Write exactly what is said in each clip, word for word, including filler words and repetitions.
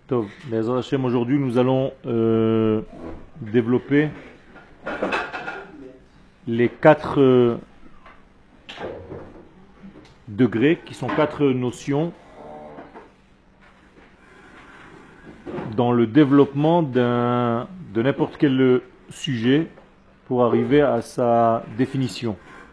Tov, Be'ezrat Hashem, aujourd'hui nous allons euh, développer les quatre euh, degrés qui sont quatre notions dans le développement d'un, de n'importe quel sujet pour arriver à sa définition.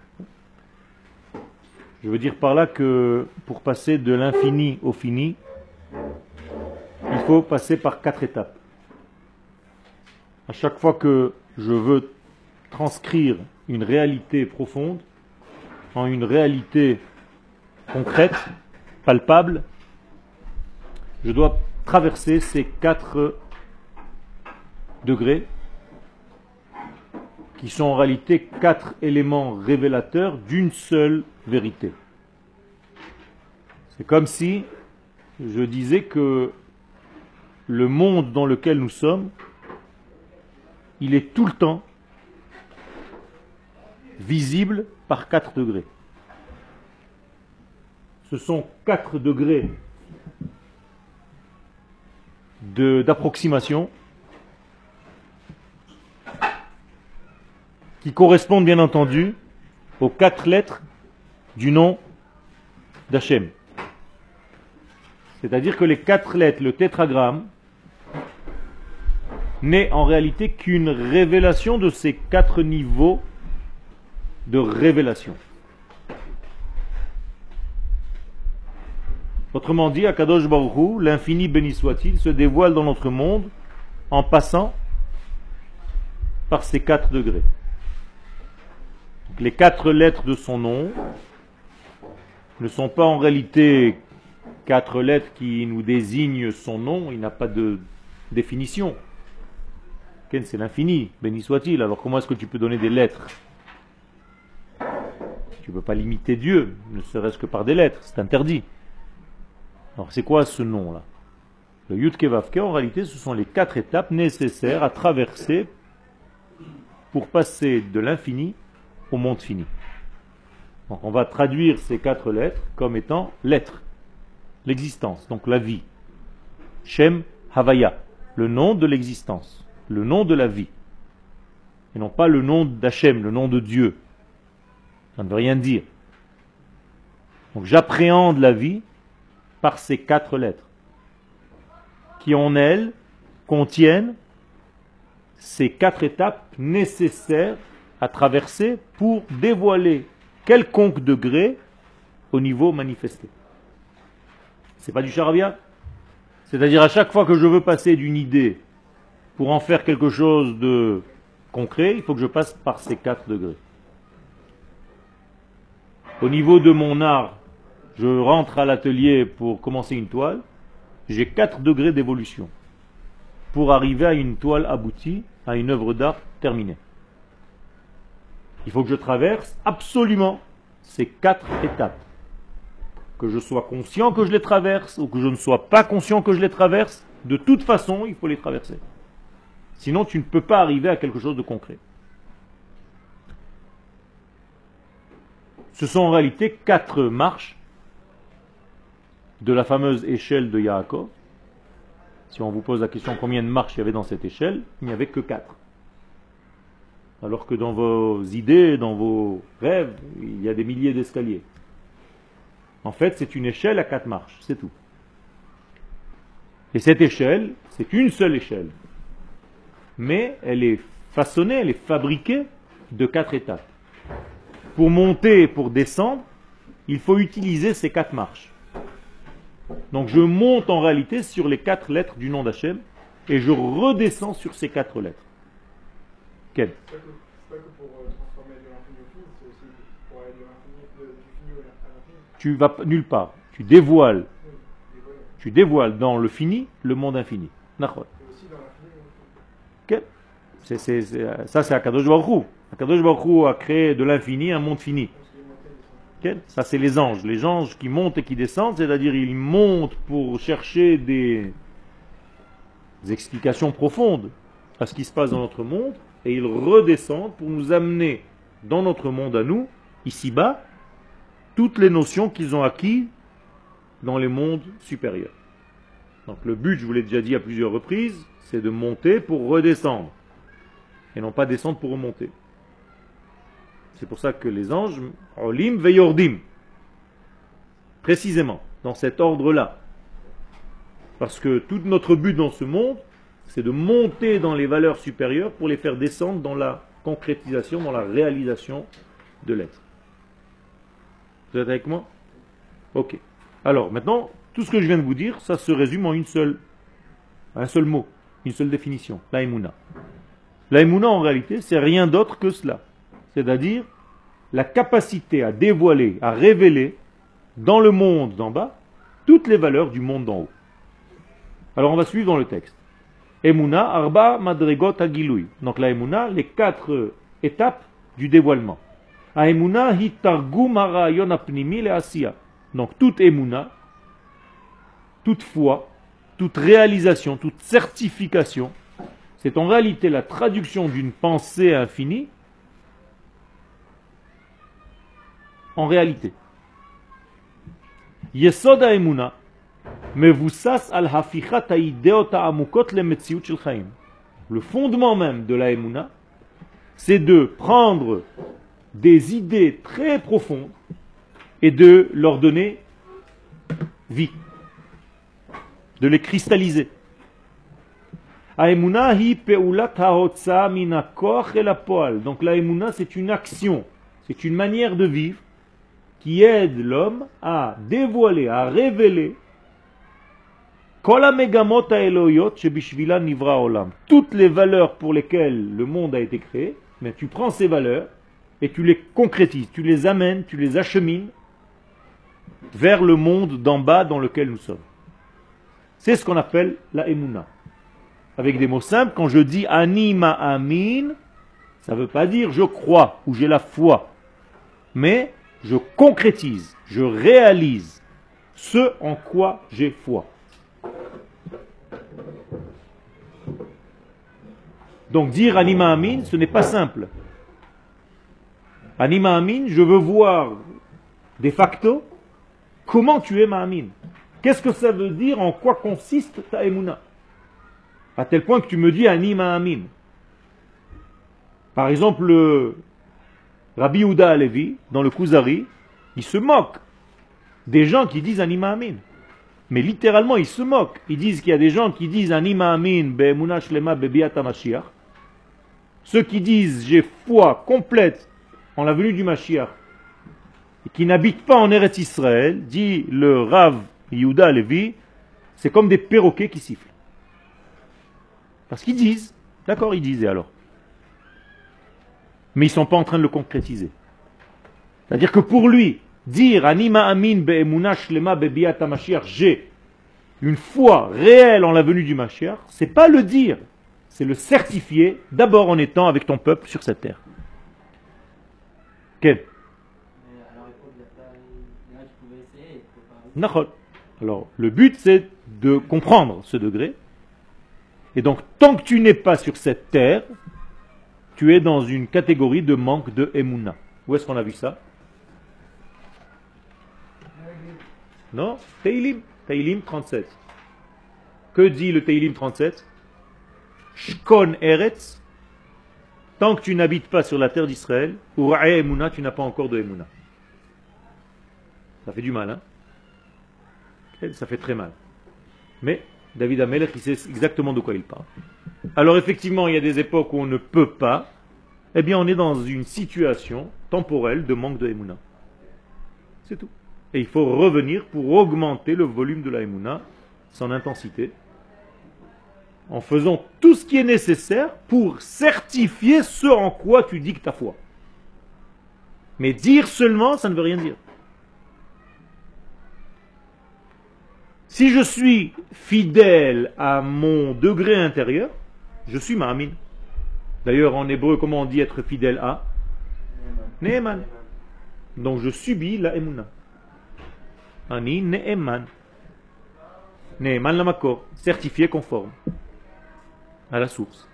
Je veux dire par là que pour passer de l'infini au fini, il faut passer par quatre étapes. À chaque fois que je veux transcrire une réalité profonde en une réalité concrète, palpable, je dois traverser ces quatre degrés qui sont en réalité quatre éléments révélateurs d'une seule vérité. C'est comme si je disais que le monde dans lequel nous sommes, il est tout le temps visible par quatre degrés. Ce sont quatre degrés de, d'approximation qui correspondent bien entendu aux quatre lettres du nom d'Hachem. C'est-à-dire que les quatre lettres, le tétragramme, n'est en réalité qu'une révélation de ces quatre niveaux de révélation. Autrement dit, Akadosh Baruch Hu, l'infini béni soit-il, se dévoile dans notre monde en passant par ces quatre degrés. Donc, les quatre lettres de son nom ne sont pas en réalité quatre lettres qui nous désignent son nom, il n'a pas de définition. C'est l'infini, béni soit-il. Alors comment est-ce que tu peux donner des lettres? Tu ne peux pas limiter Dieu, ne serait-ce que par des lettres, c'est interdit. Alors c'est quoi ce nom-là? Le Yud Ke Vav Ke, en réalité, ce sont les quatre étapes nécessaires à traverser pour passer de l'infini au monde fini. Donc on va traduire ces quatre lettres comme étant l'être, l'existence, donc la vie. Shem Havaya, le nom de l'existence. Le nom de la vie, et non pas le nom d'Hachem, le nom de Dieu. Ça ne veut rien dire. Donc j'appréhende la vie par ces quatre lettres, qui en elles contiennent ces quatre étapes nécessaires à traverser pour dévoiler quelconque degré au niveau manifesté. C'est pas du charabia. C'est-à-dire à chaque fois que je veux passer d'une idée pour en faire quelque chose de concret, il faut que je passe par ces quatre degrés. Au niveau de mon art, je rentre à l'atelier pour commencer une toile, j'ai quatre degrés d'évolution pour arriver à une toile aboutie, à une œuvre d'art terminée. Il faut que je traverse absolument ces quatre étapes. Que je sois conscient que je les traverse ou que je ne sois pas conscient que je les traverse, de toute façon, il faut les traverser. Sinon, tu ne peux pas arriver à quelque chose de concret. Ce sont en réalité quatre marches de la fameuse échelle de Yaakov. Si on vous pose la question combien de marches il y avait dans cette échelle, il n'y avait que quatre. Alors que dans vos idées, dans vos rêves, il y a des milliers d'escaliers. En fait, c'est une échelle à quatre marches, c'est tout. Et cette échelle, c'est une seule échelle. Mais elle est façonnée, elle est fabriquée de quatre étapes. Pour monter et pour descendre, il faut utiliser ces quatre marches. Donc je monte en réalité sur les quatre lettres du nom d'Hachem et je redescends sur ces quatre lettres. Quel? C'est pas que pour transformer de l'infini au fini, c'est aussi pour aller de l'infini, du fini à l'infini. Tu vas nulle part. Tu dévoiles. Tu dévoiles dans le fini le monde infini. Nachon. Okay. C'est, c'est, c'est, ça c'est Akadosh Baruch Hu. Akadosh Baruch Hu a créé de l'infini un monde fini. Okay. Ça c'est les anges. Les anges qui montent et qui descendent, c'est-à-dire ils montent pour chercher des, des explications profondes à ce qui se passe dans notre monde et ils redescendent pour nous amener dans notre monde à nous, ici-bas, toutes les notions qu'ils ont acquises dans les mondes supérieurs. Donc le but, je vous l'ai déjà dit à plusieurs reprises, c'est de monter pour redescendre. Et non pas descendre pour remonter. C'est pour ça que les anges, olim veyordim, précisément, dans cet ordre-là. Parce que tout notre but dans ce monde, c'est de monter dans les valeurs supérieures pour les faire descendre dans la concrétisation, dans la réalisation de l'être. Vous êtes avec moi? Ok. Alors maintenant, tout ce que je viens de vous dire, ça se résume en une seule, un seul mot, une seule définition, la émouna. La émouna en réalité, c'est rien d'autre que cela. C'est-à-dire la capacité à dévoiler, à révéler dans le monde d'en bas toutes les valeurs du monde d'en haut. Alors on va suivre dans le texte. Emouna, arba, madrigot, agiloui. Donc la Emouna, les quatre étapes du dévoilement. A Emouna, hitargum harayon apnimi le asiya. Donc toute Emouna, toute foi, toute réalisation, toute certification, c'est en réalité la traduction d'une pensée infinie en réalité. Yesod ha-Emouna, mevusas al hafichat ha-ideot ha-amukot le-metziut shel chaim. Le fondement même de la Emouna, c'est de prendre des idées très profondes et de leur donner vie, de les cristalliser. Ha-Emouna hi peulat ha-hotza min ha-koach el ha-poal. Donc la Emouna, c'est une action, c'est une manière de vivre qui aide l'homme à dévoiler, à révéler toutes les valeurs pour lesquelles le monde a été créé. Mais tu prends ces valeurs et tu les concrétises, tu les amènes, tu les achemines vers le monde d'en bas dans lequel nous sommes. C'est ce qu'on appelle la Emouna. Avec des mots simples, quand je dis Ani ma'amin, ça ne veut pas dire je crois ou j'ai la foi, mais je concrétise, je réalise ce en quoi j'ai foi. Donc dire Anima Amin, ce n'est pas simple. Anima Amin, je veux voir de facto comment tu es Ma'amin. Qu'est-ce que ça veut dire, en quoi consiste ta Emouna? À tel point que tu me dis Anima Amin. Par exemple, le Rabbi Yehuda Halevi, dans le Kuzari, il se moque des gens qui disent Anima Amin. Mais littéralement, ils se moquent. Ils disent qu'il y a des gens qui disent Anima Amin be'emuna shlema be'biat HaMashiach. Ceux qui disent j'ai foi complète en la venue du Mashiach et qui n'habitent pas en Eretz Israël, dit le Rav Yehuda Halevi, c'est comme des perroquets qui sifflent. Parce qu'ils disent, d'accord, ils disent et alors. Mais ils ne sont pas en train de le concrétiser. C'est-à-dire que pour lui, dire Anima Amin be'emuna shlema be'biat HaMashiach, j'ai une foi réelle en la venue du Mashiach, c'est pas le dire, c'est le certifier d'abord en étant avec ton peuple sur cette terre. Quel? Alors, le but c'est de comprendre ce degré. Et donc, tant que tu n'es pas sur cette terre, tu es dans une catégorie de manque de Emouna. Où est-ce qu'on a vu ça? Non? Teilim. Teilim trente-sept. Que dit le Teilim trente-sept? Shkon Eretz. Tant que tu n'habites pas sur la terre d'Israël, ou Ra'e Emouna, tu n'as pas encore de Emouna. Ça fait du mal, hein? Ça fait très mal. Mais David Amelech, il sait exactement de quoi il parle. Alors effectivement, il y a des époques où on ne peut pas. Eh bien, on est dans une situation temporelle de manque de Emouna. C'est tout. Et il faut revenir pour augmenter le volume de la Emouna, son intensité, en faisant tout ce qui est nécessaire pour certifier ce en quoi tu dis que ta foi. Mais dire seulement, ça ne veut rien dire. Si je suis fidèle à mon degré intérieur, je suis ma'amin. D'ailleurs, en hébreu, comment on dit être fidèle à? Ne'eman. Donc je subis la Emouna. Ani ne'eman. Ne'eman la makor. Certifié conforme à la source.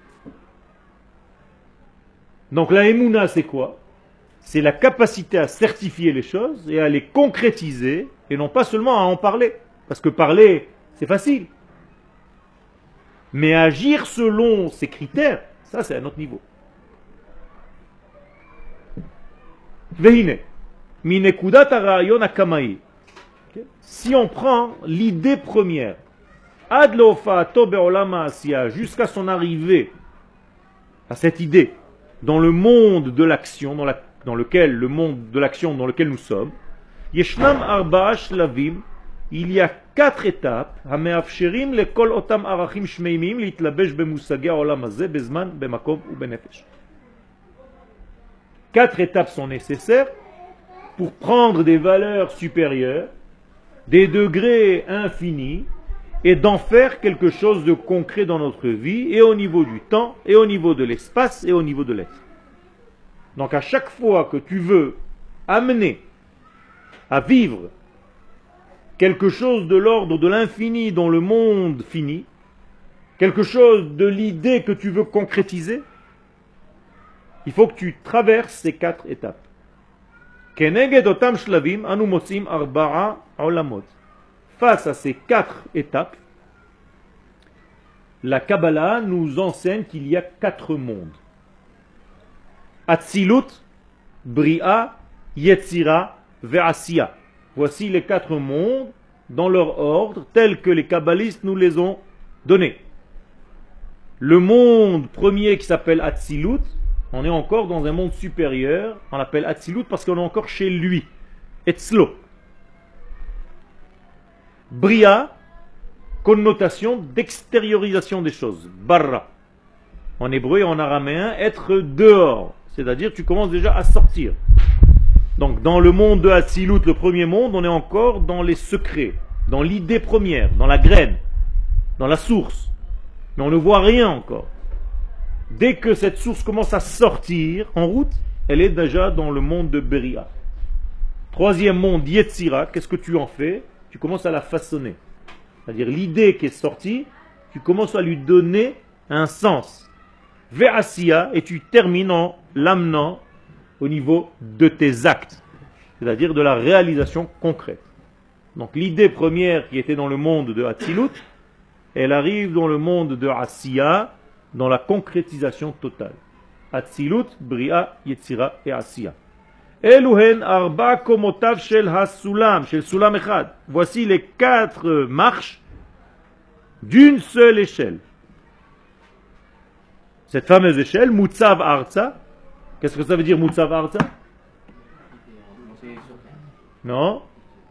Donc la Emouna, c'est quoi? C'est la capacité à certifier les choses et à les concrétiser, et non pas seulement à en parler. Parce que parler, c'est facile. Mais agir selon ces critères, ça c'est un autre niveau. Vehine, minekudat harayon hakamaï. Si on prend l'idée première, ad lofa'ato be'olam ha'asiya, jusqu'à son arrivée à cette idée, dans le monde de l'action, dans, la, dans lequel le monde de l'action dans lequel nous sommes, Yeshnam arba'a shlavim, il y a quatre étapes, hameafsherim lekol otam arachim shmeimim litlabesh bemusagi ha'olam hazeh bezman bemakom u benefesh. Quatre étapes sont nécessaires pour prendre des valeurs supérieures, des degrés infinis, et d'en faire quelque chose de concret dans notre vie, et au niveau du temps, et au niveau de l'espace, et au niveau de l'être. Donc à chaque fois que tu veux amener à vivre quelque chose de l'ordre de l'infini dans le monde fini, quelque chose de l'idée que tu veux concrétiser, il faut que tu traverses ces quatre étapes. Keneged otam shlavim anu motsim arba'a olamot. Face à ces quatre étapes, la Kabbalah nous enseigne qu'il y a quatre mondes. Atzilut, Bria, Yetzira, Ve'asiya. Voici les quatre mondes dans leur ordre, tels que les kabbalistes nous les ont donnés. Le monde premier qui s'appelle Atzilut, on est encore dans un monde supérieur, on l'appelle Atzilut parce qu'on est encore chez lui, Etzlo. Bria, connotation d'extériorisation des choses, Barra. En hébreu et en araméen, être dehors, c'est-à-dire tu commences déjà à sortir. Donc dans le monde de Atzilut, le premier monde, on est encore dans les secrets, dans l'idée première, dans la graine, dans la source. Mais on ne voit rien encore. Dès que cette source commence à sortir en route, elle est déjà dans le monde de Beria. Troisième monde, Yetzira, qu'est-ce que tu en fais? Tu commences à la façonner. C'est-à-dire l'idée qui est sortie, tu commences à lui donner un sens. Ve'asiya, et tu termines en l'amenant au niveau de tes actes, c'est-à-dire de la réalisation concrète. Donc l'idée première qui était dans le monde de Atzilut, elle arrive dans le monde de Asiya, dans la concrétisation totale. Atzilut, Bria, Yetzira et Asiya. Eluhen arba komotav shel hasulam, shel sulam echad. Voici les quatre marches d'une seule échelle. Cette fameuse échelle, Mutzav Arza. Qu'est-ce que ça veut dire Mutzav Arza? Non.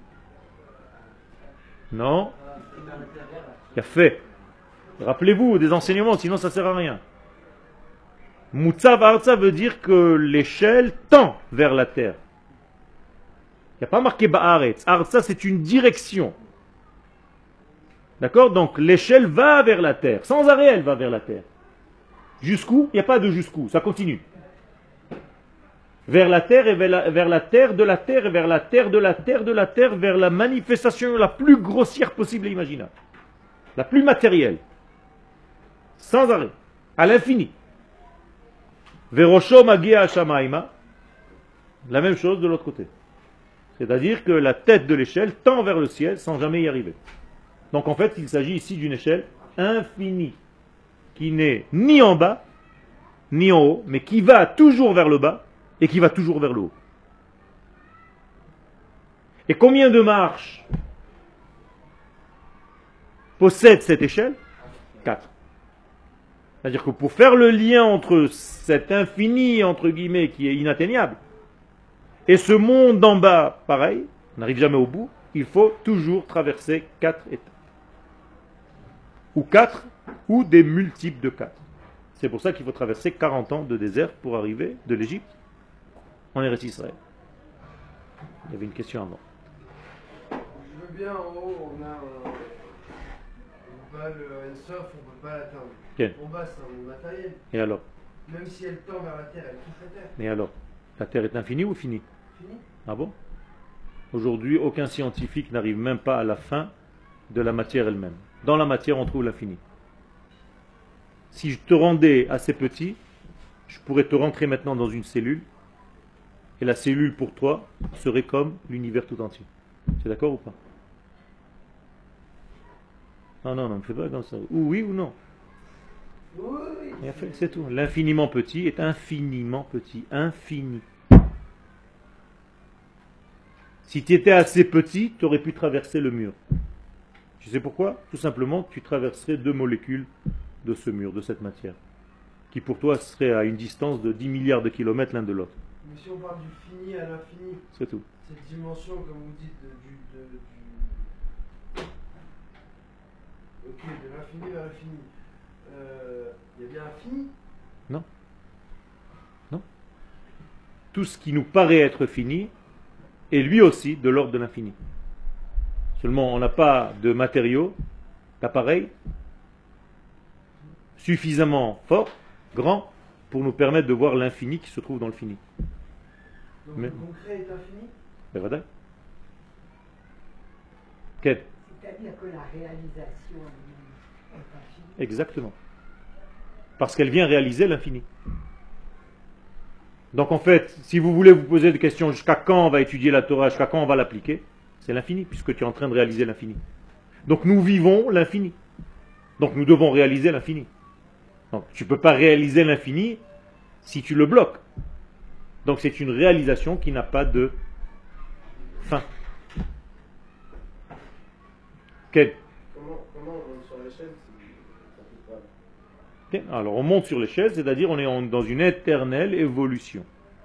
Non. Il a fait. Rappelez-vous des enseignements, sinon ça ne sert à rien. Mutzav Arza veut dire que l'échelle tend vers la terre. Il n'y a pas marqué Ba'aretz. Arza, c'est une direction. D'accord? Donc l'échelle va vers la terre. Sans arrêt, elle va vers la terre. Jusqu'où? Il n'y a pas de jusqu'où. Ça continue. Vers la terre et vers la, vers la terre de la terre et vers la terre de la terre de la terre, vers la manifestation la plus grossière possible et imaginable. La plus matérielle. Sans arrêt. À l'infini. Verosho magia shamaima. La même chose de l'autre côté. C'est-à-dire que la tête de l'échelle tend vers le ciel sans jamais y arriver. Donc en fait, il s'agit ici d'une échelle infinie, qui n'est ni en bas, ni en haut, mais qui va toujours vers le bas et qui va toujours vers le haut. Et combien de marches possède cette échelle? Quatre. C'est-à-dire que pour faire le lien entre cet infini, entre guillemets, qui est inatteignable, et ce monde d'en bas, pareil, on n'arrive jamais au bout, il faut toujours traverser quatre étapes. Ou quatre, ou des multiples de quatre. C'est pour ça qu'il faut traverser quarante ans de désert pour arriver de l'Égypte en Eretz Israël. Il y avait une question avant. Je veux bien, en haut, on a un... on peut pas le Ensof, on peut pas l'atteindre. Okay. En bas, c'est un monde matériel. Et alors? Même si elle tend vers la terre, elle touche la terre. Et alors? La Terre est infinie ou finie? Fini. Ah bon? Aujourd'hui, aucun scientifique n'arrive même pas à la fin de la matière elle-même. Dans la matière, on trouve l'infini. Si je te rendais assez petit, je pourrais te rentrer maintenant dans une cellule, et la cellule pour toi serait comme l'univers tout entier. Tu es d'accord ou pas? Non, non, non, ne fais pas comme ça. Ou oui ou non. Oui, oui, Et c'est tout. L'infiniment petit est infiniment petit. Infini. Si tu étais assez petit, tu aurais pu traverser le mur. Tu sais pourquoi? Tout simplement que tu traverserais deux molécules de ce mur, de cette matière, qui pour toi serait à une distance de dix milliards de kilomètres l'un de l'autre. mais si on parle du fini à l'infini, C'est tout. cette dimension, comme vous dites, de, du, de, du... Ok, de l'infini vers l'infini, euh, il y a bien un fini? Non. Non. Tout ce qui nous paraît être fini est lui aussi de l'ordre de l'infini. Seulement, on n'a pas de matériaux, d'appareils suffisamment forts, grands, pour nous permettre de voir l'infini qui se trouve dans le fini. Donc Mais- le concret est infini? Ben voilà. Quel? C'est-à-dire que la réalisation elle-même est infinie. Exactement. Parce qu'elle vient réaliser l'infini. Donc en fait, si vous voulez vous poser des questions jusqu'à quand on va étudier la Torah, jusqu'à quand on va l'appliquer, c'est l'infini, puisque tu es en train de réaliser l'infini. Donc nous vivons l'infini. Donc nous devons réaliser l'infini. Donc tu ne peux pas réaliser l'infini si tu le bloques. Donc c'est une réalisation qui n'a pas de fin. Quel? Comment, comment on monte sur l'échelle si ça peut pas... Ok. Alors on monte sur l'échelle, c'est-à-dire on est en- dans une éternelle évolution.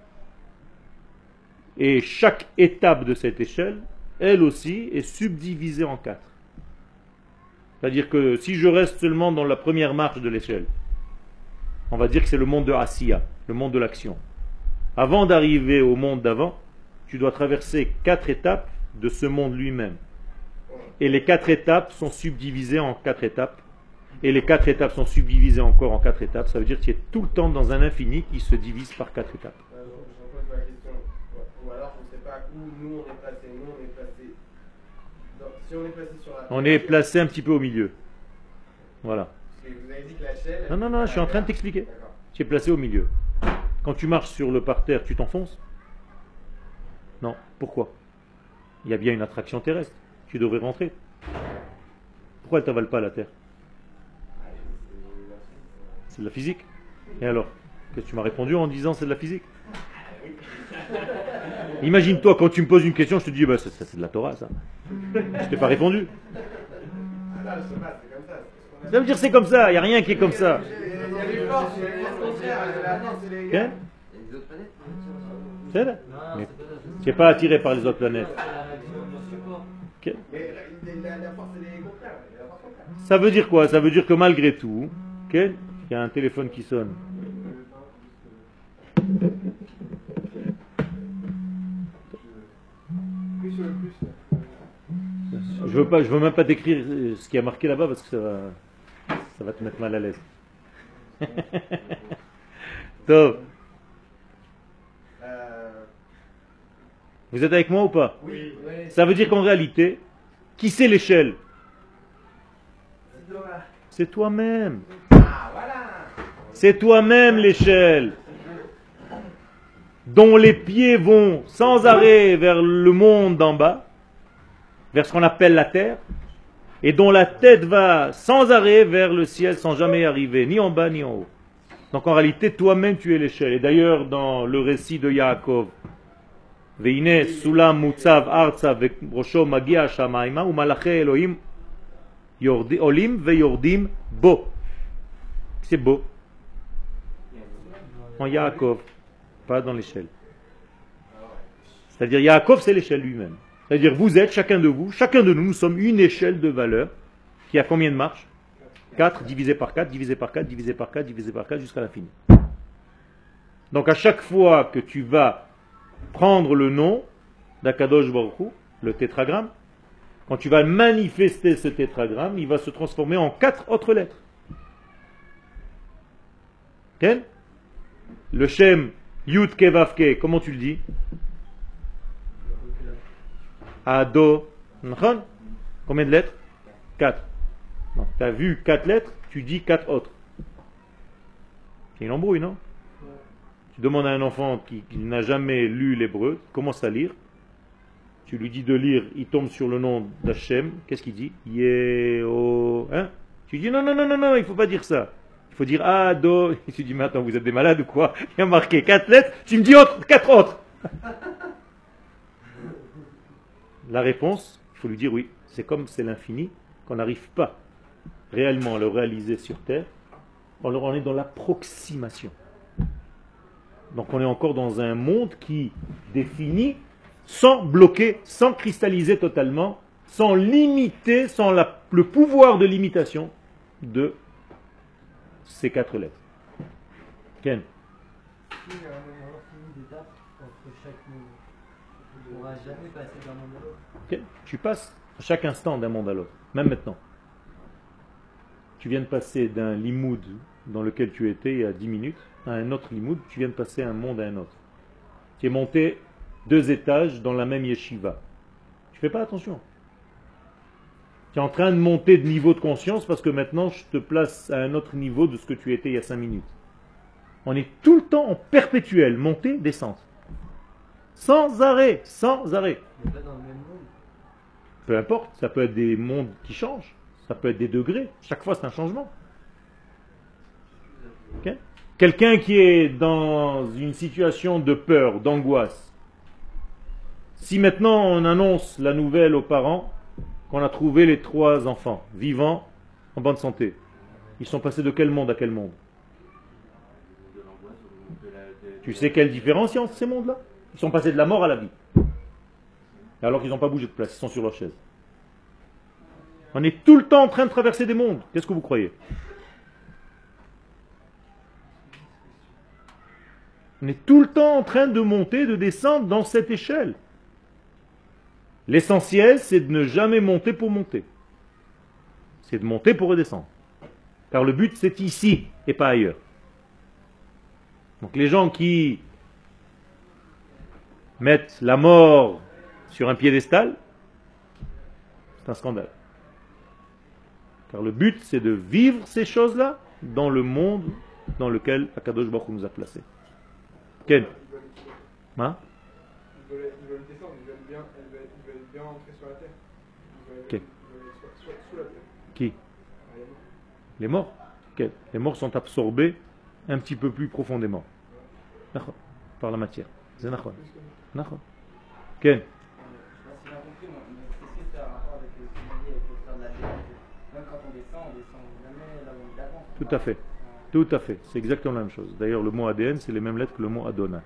Et chaque étape de cette échelle, elle aussi, est subdivisée en quatre. C'est-à-dire que si je reste seulement dans la première marche de l'échelle, on va dire que c'est le monde de Asiya, le monde de l'action. Avant d'arriver au monde d'avant, tu dois traverser quatre étapes de ce monde lui-même. Et les quatre étapes sont subdivisées en quatre étapes. Et les quatre étapes sont subdivisées encore en quatre étapes. Ça veut dire que tu es tout le temps dans un infini qui se divise par quatre étapes. Euh, je repose ma question. Ou alors je ne sais pas où nous on est placé. Nous on est placé... dans- Si on est placé sur la... On est placé un petit peu au milieu. Voilà. Parce que vous avez dit que la chaîne... Non, non, non, je suis en train de t'expliquer. D'accord. Tu es placé au milieu. Quand tu marches sur le parterre, tu t'enfonces? Non. Pourquoi? Il y a bien une attraction terrestre. Tu devrais rentrer. Pourquoi elle ne t'avale pas la terre? C'est de la physique. Et alors? Qu'est-ce que tu m'as répondu en disant c'est de la physique? Imagine-toi quand tu me poses une question, je te dis bah, ça, ça, c'est de la Torah ça. Je t'ai pas répondu. Ah, je sais pas, c'est comme ça. c'est ce qu'on a Ça veut dire c'est comme ça, il n'y a rien qui est comme ça. Il y a il y a les forces, il y a les forces contraires, la force et les Ok? gars. Il y a des autres planètes? C'est là. Mais tu n'es pas attiré par les autres planètes. Ok? Mais la, la, la force et les contraires. il y a la force contraire. Ça veut dire quoi? Ça veut dire que malgré tout, ok, il y a un téléphone qui sonne. Plus sur le plus. là. Je veux pas, je veux même pas décrire euh, ce qui a marqué là-bas parce que ça va, ça va te mettre mal à l'aise. Donc, Euh, vous êtes avec moi ou pas? oui, oui. Ça veut dire qu'en réalité, qui c'est l'échelle? C'est dommage. C'est toi-même. Ah, voilà. C'est toi-même l'échelle, dont les pieds vont sans arrêt vers le monde d'en bas, vers ce qu'on appelle la terre, et dont la tête va sans arrêt vers le ciel sans jamais arriver, ni en bas ni en haut. Donc en réalité, toi-même tu es l'échelle. Et d'ailleurs, dans le récit de Yaakov, Veine sulam mutzav arza ve'rosho magia shamaima u'malache Elohim yordi- olim ve'yordim bo. C'est beau. En Yaakov, pas dans l'échelle. C'est-à-dire Yaakov, c'est l'échelle lui-même. C'est-à-dire vous êtes, chacun de vous, chacun de nous, nous sommes une échelle de valeur qui a combien de marches? quatre divisé par quatre, divisé par quatre, divisé par quatre, divisé par quatre, jusqu'à l'infini. Donc à chaque fois que tu vas prendre le nom d'Akadosh Baruch Hu, le tétragramme, quand tu vas manifester ce tétragramme, il va se transformer en quatre autres lettres. Quel? Le Shem Yud Ke Vav Ke, comment tu le dis? Ado. Nachon? Combien de lettres? Quatre. Tu as vu quatre lettres, tu dis quatre autres. C'est une embrouille, non? Tu demandes à un enfant qui, qui n'a jamais lu l'hébreu, il commence à lire. Tu lui dis de lire, il tombe sur le nom d'Hachem. Qu'est-ce qu'il dit? Yeo. Hein? Tu dis non, non, non, non, non, il ne faut pas dire ça. Il Il faut dire A, Do. Et tu dis, mais attends, vous êtes des malades ou quoi? Il y a marqué quatre lettres, tu me dis autre, quatre autres. La réponse, il faut lui dire oui. C'est comme c'est l'infini, qu'on n'arrive pas réellement à le réaliser sur Terre. Alors on est dans l'approximation. Donc on est encore dans un monde qui définit sans bloquer, sans cristalliser totalement, sans limiter, sans la- le pouvoir de limitation de ces quatre lettres. Ken. Si euh, on a fini d'étape entre chaque monde, on ne pourra jamais passer d'un monde à l'autre. Ken, tu passes à chaque instant d'un monde à l'autre, même maintenant. Tu viens de passer d'un limoud dans lequel tu étais il y a dix minutes à un autre limoud, tu viens de passer un monde à un autre. Tu es monté deux étages dans la même yeshiva. Tu fais pas attention. Tu es en train de monter de niveau de conscience parce que maintenant je te place à un autre niveau de ce que tu étais il y a cinq minutes. On est tout le temps en perpétuel montée, descente. Sans arrêt, sans arrêt. On n'est pas dans le même monde. Peu importe, ça peut être des mondes qui changent, ça peut être des degrés, chaque fois c'est un changement. Ok? Quelqu'un qui est dans une situation de peur, d'angoisse, si maintenant on annonce la nouvelle aux parents qu'on a trouvé les trois enfants vivants, en bonne santé, ils sont passés de quel monde à quel monde? Tu sais quelle différence il y a entre ces mondes-là? Ils sont passés de la mort à la vie. Alors qu'ils n'ont pas bougé de place, ils sont sur leur chaise. On est tout le temps en train de traverser des mondes. Qu'est-ce que vous croyez? On est tout le temps en train de monter, de descendre dans cette échelle. L'essentiel, c'est de ne jamais monter pour monter. C'est de monter pour redescendre. Car le but, c'est ici et pas ailleurs. Donc les gens qui mettent la mort sur un piédestal, c'est un scandale. Car le but, c'est de vivre ces choses-là dans le monde dans lequel Akadosh Baruch Hu nous a placés. Ken? Hein? Ils veulent, ils veulent descendre, ils veulent bien, ils veulent, ils veulent bien entrer sur la terre. Ils veulent, Ok. ils veulent être sous, sous- sous la terre. Qui? Ah, Les morts? Ok. Les morts sont absorbés un petit peu plus profondément. D'accord. Par la matière. C'est d'accord. D'accord. Ken? Je sais pas si j'ai compris, moi, mais est-ce que c'est un rapport avec ce qu'on dit avec l'histoire de la terre? Même quand on descend, on descend jamais là où on est d'avant. Tout à fait. Tout à fait. C'est exactement la même chose. D'ailleurs, le mot A D N, c'est les mêmes lettres que le mot Adonai.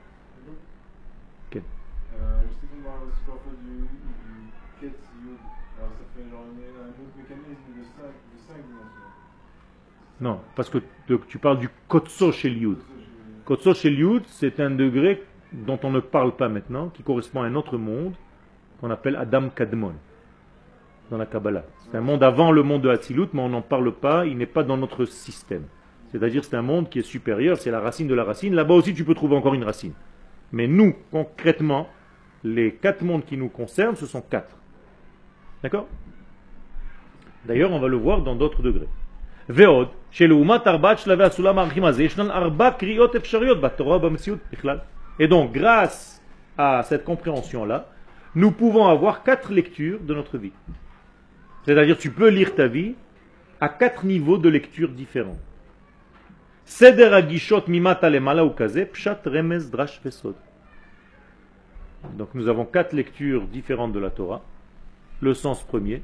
Ken? Euh, je sais qu'on parle aussi parfois du, du Ketz Yud. Alors ça fait genre une- un autre mécanisme de cinq, de cinq dimensions. Non, parce que te- tu parles du Kotso chez Yud. Ça, je- Kotso chez Yud, c'est un degré dont on ne parle pas maintenant, qui correspond à un autre monde qu'on appelle Adam Kadmon dans la Kabbalah. C'est un monde avant le monde de Hatzilut, mais on n'en parle pas, il n'est pas dans notre système. C'est-à-dire c'est un monde qui est supérieur, c'est la racine de la racine. Là-bas aussi tu peux trouver encore une racine. Mais nous, concrètement, les quatre mondes qui nous concernent, ce sont quatre. D'accord? D'ailleurs, on va le voir dans d'autres degrés. ועוד, שלעומת ארבעת שלבי הסולם הערכים הזה, ישנן ארבע קריאות אפשריות בתורה ובמציאות בכלל. Et donc, grâce à cette compréhension-là, nous pouvons avoir quatre lectures de notre vie. C'est-à-dire, tu peux lire ta vie à quatre niveaux de lecture différents. Seder agishot mimata lemala ou kaze, pshat, remez, drash, vesod. Donc, nous avons quatre lectures différentes de la Torah. Le sens premier,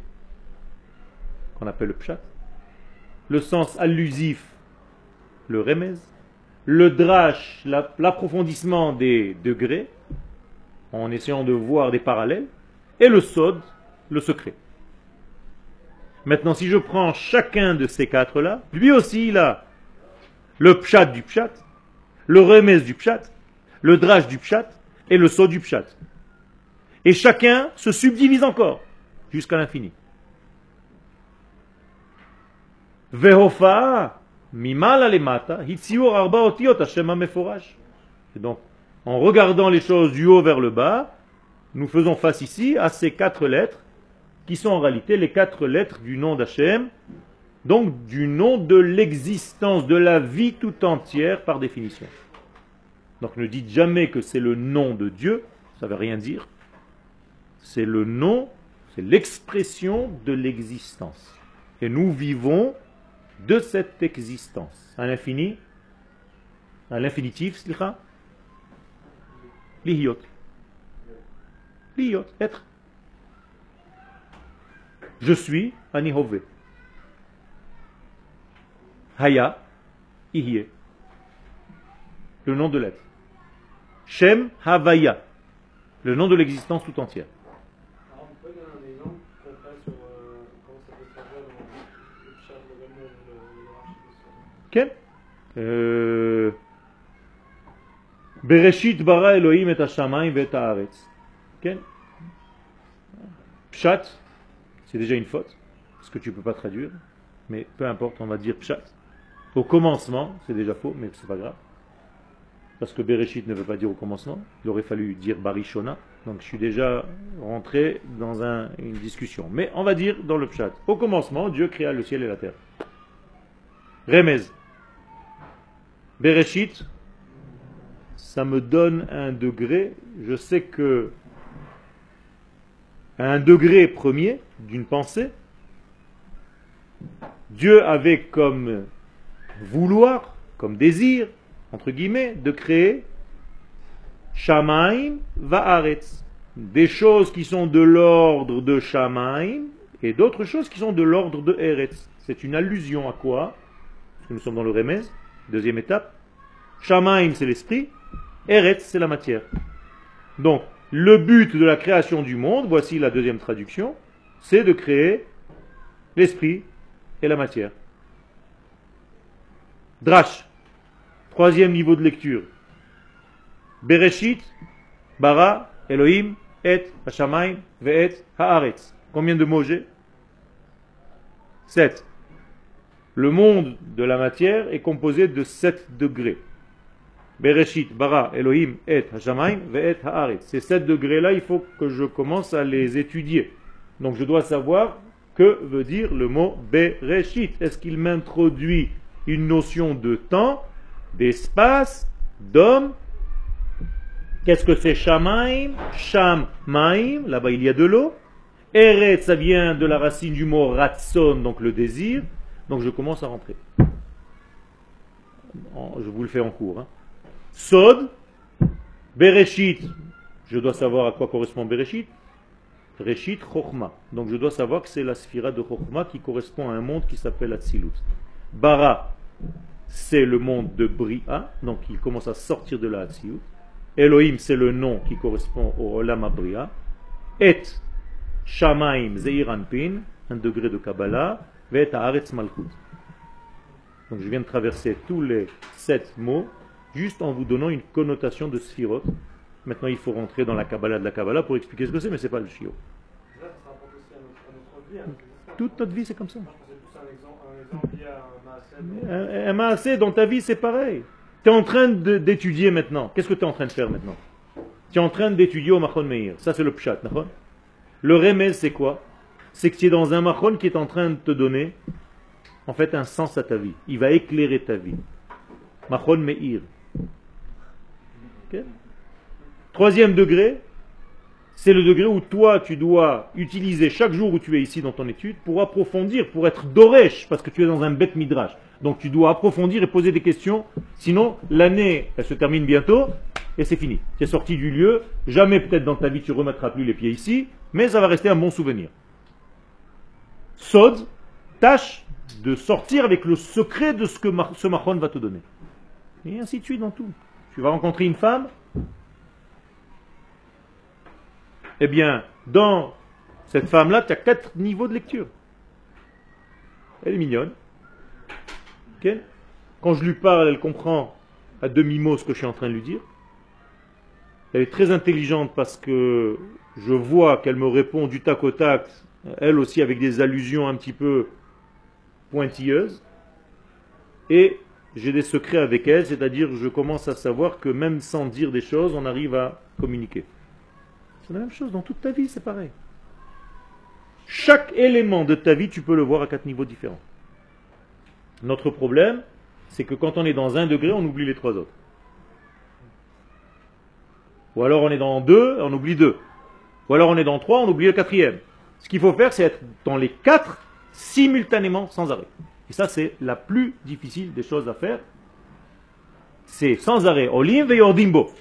qu'on appelle le pshat. Le sens allusif, le remez, le drash, la- l'approfondissement des degrés, en essayant de voir des parallèles, et le sod, le secret. Maintenant, si je prends chacun de ces quatre-là, lui aussi il a le pshat du pshat, le remez du pshat, le drash du pshat, et le sod du pshat. Et chacun se subdivise encore, jusqu'à l'infini. Vehofa mimala lemata hitziur arba otiot Hashem hameforash. Et donc, en regardant les choses du haut vers le bas, nous faisons face ici à ces quatre lettres qui sont en réalité les quatre lettres du nom d'Hachem, donc du nom de l'existence, de la vie tout entière par définition. Donc ne dites jamais que c'est le nom de Dieu, ça ne veut rien dire. C'est le nom, c'est l'expression de l'existence. Et nous vivons de cette existence. À l'infini, à l'infinitif, slicha, lihiyot. Lihiyot, être. Je suis, ani hove. Haya, ihye. Le nom de l'être. Shem Havaya, le nom de l'existence tout entière. Alors, on peut donner un exemple concret sur euh, comment ça peut se traduire dans le chat, le remède, le hiérarchie de Euh, Bereshit bara Elohim et hashamayim et haaretz. Ken? Pshat, c'est déjà une faute, parce que tu ne peux pas traduire, mais peu importe, on va dire pshat. Au commencement, c'est déjà faux, mais c'est pas grave. Parce que Bereshit ne veut pas dire au commencement, il aurait fallu dire Barishona, donc je suis déjà rentré dans un, une discussion. Mais on va dire dans le pshat, au commencement, Dieu créa le ciel et la terre. Remez. Bereshit, ça me donne un degré, je sais que à un degré premier d'une pensée, Dieu avait comme vouloir, comme désir, entre guillemets, de créer Shamaim va'aretz, des choses qui sont de l'ordre de Shamaim et d'autres choses qui sont de l'ordre de Eretz. C'est une allusion à quoi? Parce que nous sommes dans le Remez, deuxième étape. Shamaim, c'est l'esprit, Eretz, c'est la matière. Donc, le but de la création du monde, voici la deuxième traduction, c'est de créer l'esprit et la matière. Drash, troisième niveau de lecture. Bereshit, bara, Elohim, et, hashamayim, ve'et, haaretz. Combien de mots j'ai? Sept. Le monde de la matière est composé de sept degrés. Bereshit, bara, Elohim, et, hashamayim, ve'et, haaretz. Ces sept degrés-là, il faut que je commence à les étudier. Donc je dois savoir que veut dire le mot Bereshit. Est-ce qu'il m'introduit une notion de temps, d'espace, d'homme? Qu'est-ce que c'est Shamaim? Shamaim, là-bas il y a de l'eau. Eretz, ça vient de la racine du mot ratson, donc le désir. Donc je commence à rentrer. Je vous le fais en cours. Hein. Sod, Bereshit, je dois savoir à quoi correspond Bereshit. Reshit, Chochma. Donc je dois savoir que c'est la sphira de Chochma qui correspond à un monde qui s'appelle Atzilut. Bara, c'est le monde de Bria, donc il commence à sortir de la Atzilut. Elohim, c'est le nom qui correspond au Olam Abria. Et Shamaim, Zeir Anpin, un degré de Kabbalah. Ve'et Haaretz Malchut. Donc je viens de traverser tous les sept mots, juste en vous donnant une connotation de Sphirot. Maintenant il faut rentrer dans la Kabbalah de la Kabbalah pour expliquer ce que c'est, mais ce n'est pas le Shiur. Ça, ça rapporte aussi à notre, à notre vie. Hein. Toute notre vie c'est comme ça. Moi, je pensais plus à un exemple, un exemple lié à un maaseh. Un, un maaseh dans ta vie c'est pareil. Tu es en train de, d'étudier maintenant. Qu'est-ce que tu es en train de faire maintenant? Tu es en train d'étudier au Machon Meir. Ça c'est le pshat. D'accord? Le remez c'est quoi? C'est que tu es dans un Machon qui est en train de te donner en fait un sens à ta vie. Il va éclairer ta vie. Machon Meir. Okay? Troisième degré, c'est le degré où toi tu dois utiliser chaque jour où tu es ici dans ton étude pour approfondir, pour être doresh, parce que tu es dans un bet midrash. Donc tu dois approfondir et poser des questions, sinon l'année elle se termine bientôt et c'est fini. Tu es sorti du lieu, jamais peut-être dans ta vie tu remettras plus les pieds ici, mais ça va rester un bon souvenir. Sod, tâche de sortir avec le secret de ce que ce machon va te donner. Et ainsi de suite dans tout. Tu vas rencontrer une femme, eh bien, dans cette femme-là, tu as quatre niveaux de lecture. Elle est mignonne. Okay. Quand je lui parle, elle comprend à demi-mot ce que je suis en train de lui dire. Elle est très intelligente parce que je vois qu'elle me répond du tac au tac, elle aussi avec des allusions un petit peu pointilleuses. Et j'ai des secrets avec elle, c'est-à-dire je commence à savoir que même sans dire des choses, on arrive à communiquer. C'est la même chose, dans toute ta vie, c'est pareil. Chaque élément de ta vie, tu peux le voir à quatre niveaux différents. Notre problème, c'est que quand on est dans un degré, on oublie les trois autres. Ou alors on est dans deux, on oublie deux. Ou alors on est dans trois, on oublie le quatrième. Ce qu'il faut faire, c'est être dans les quatre simultanément, sans arrêt. Et ça, c'est la plus difficile des choses à faire. C'est sans arrêt. Olim ve yordimbo.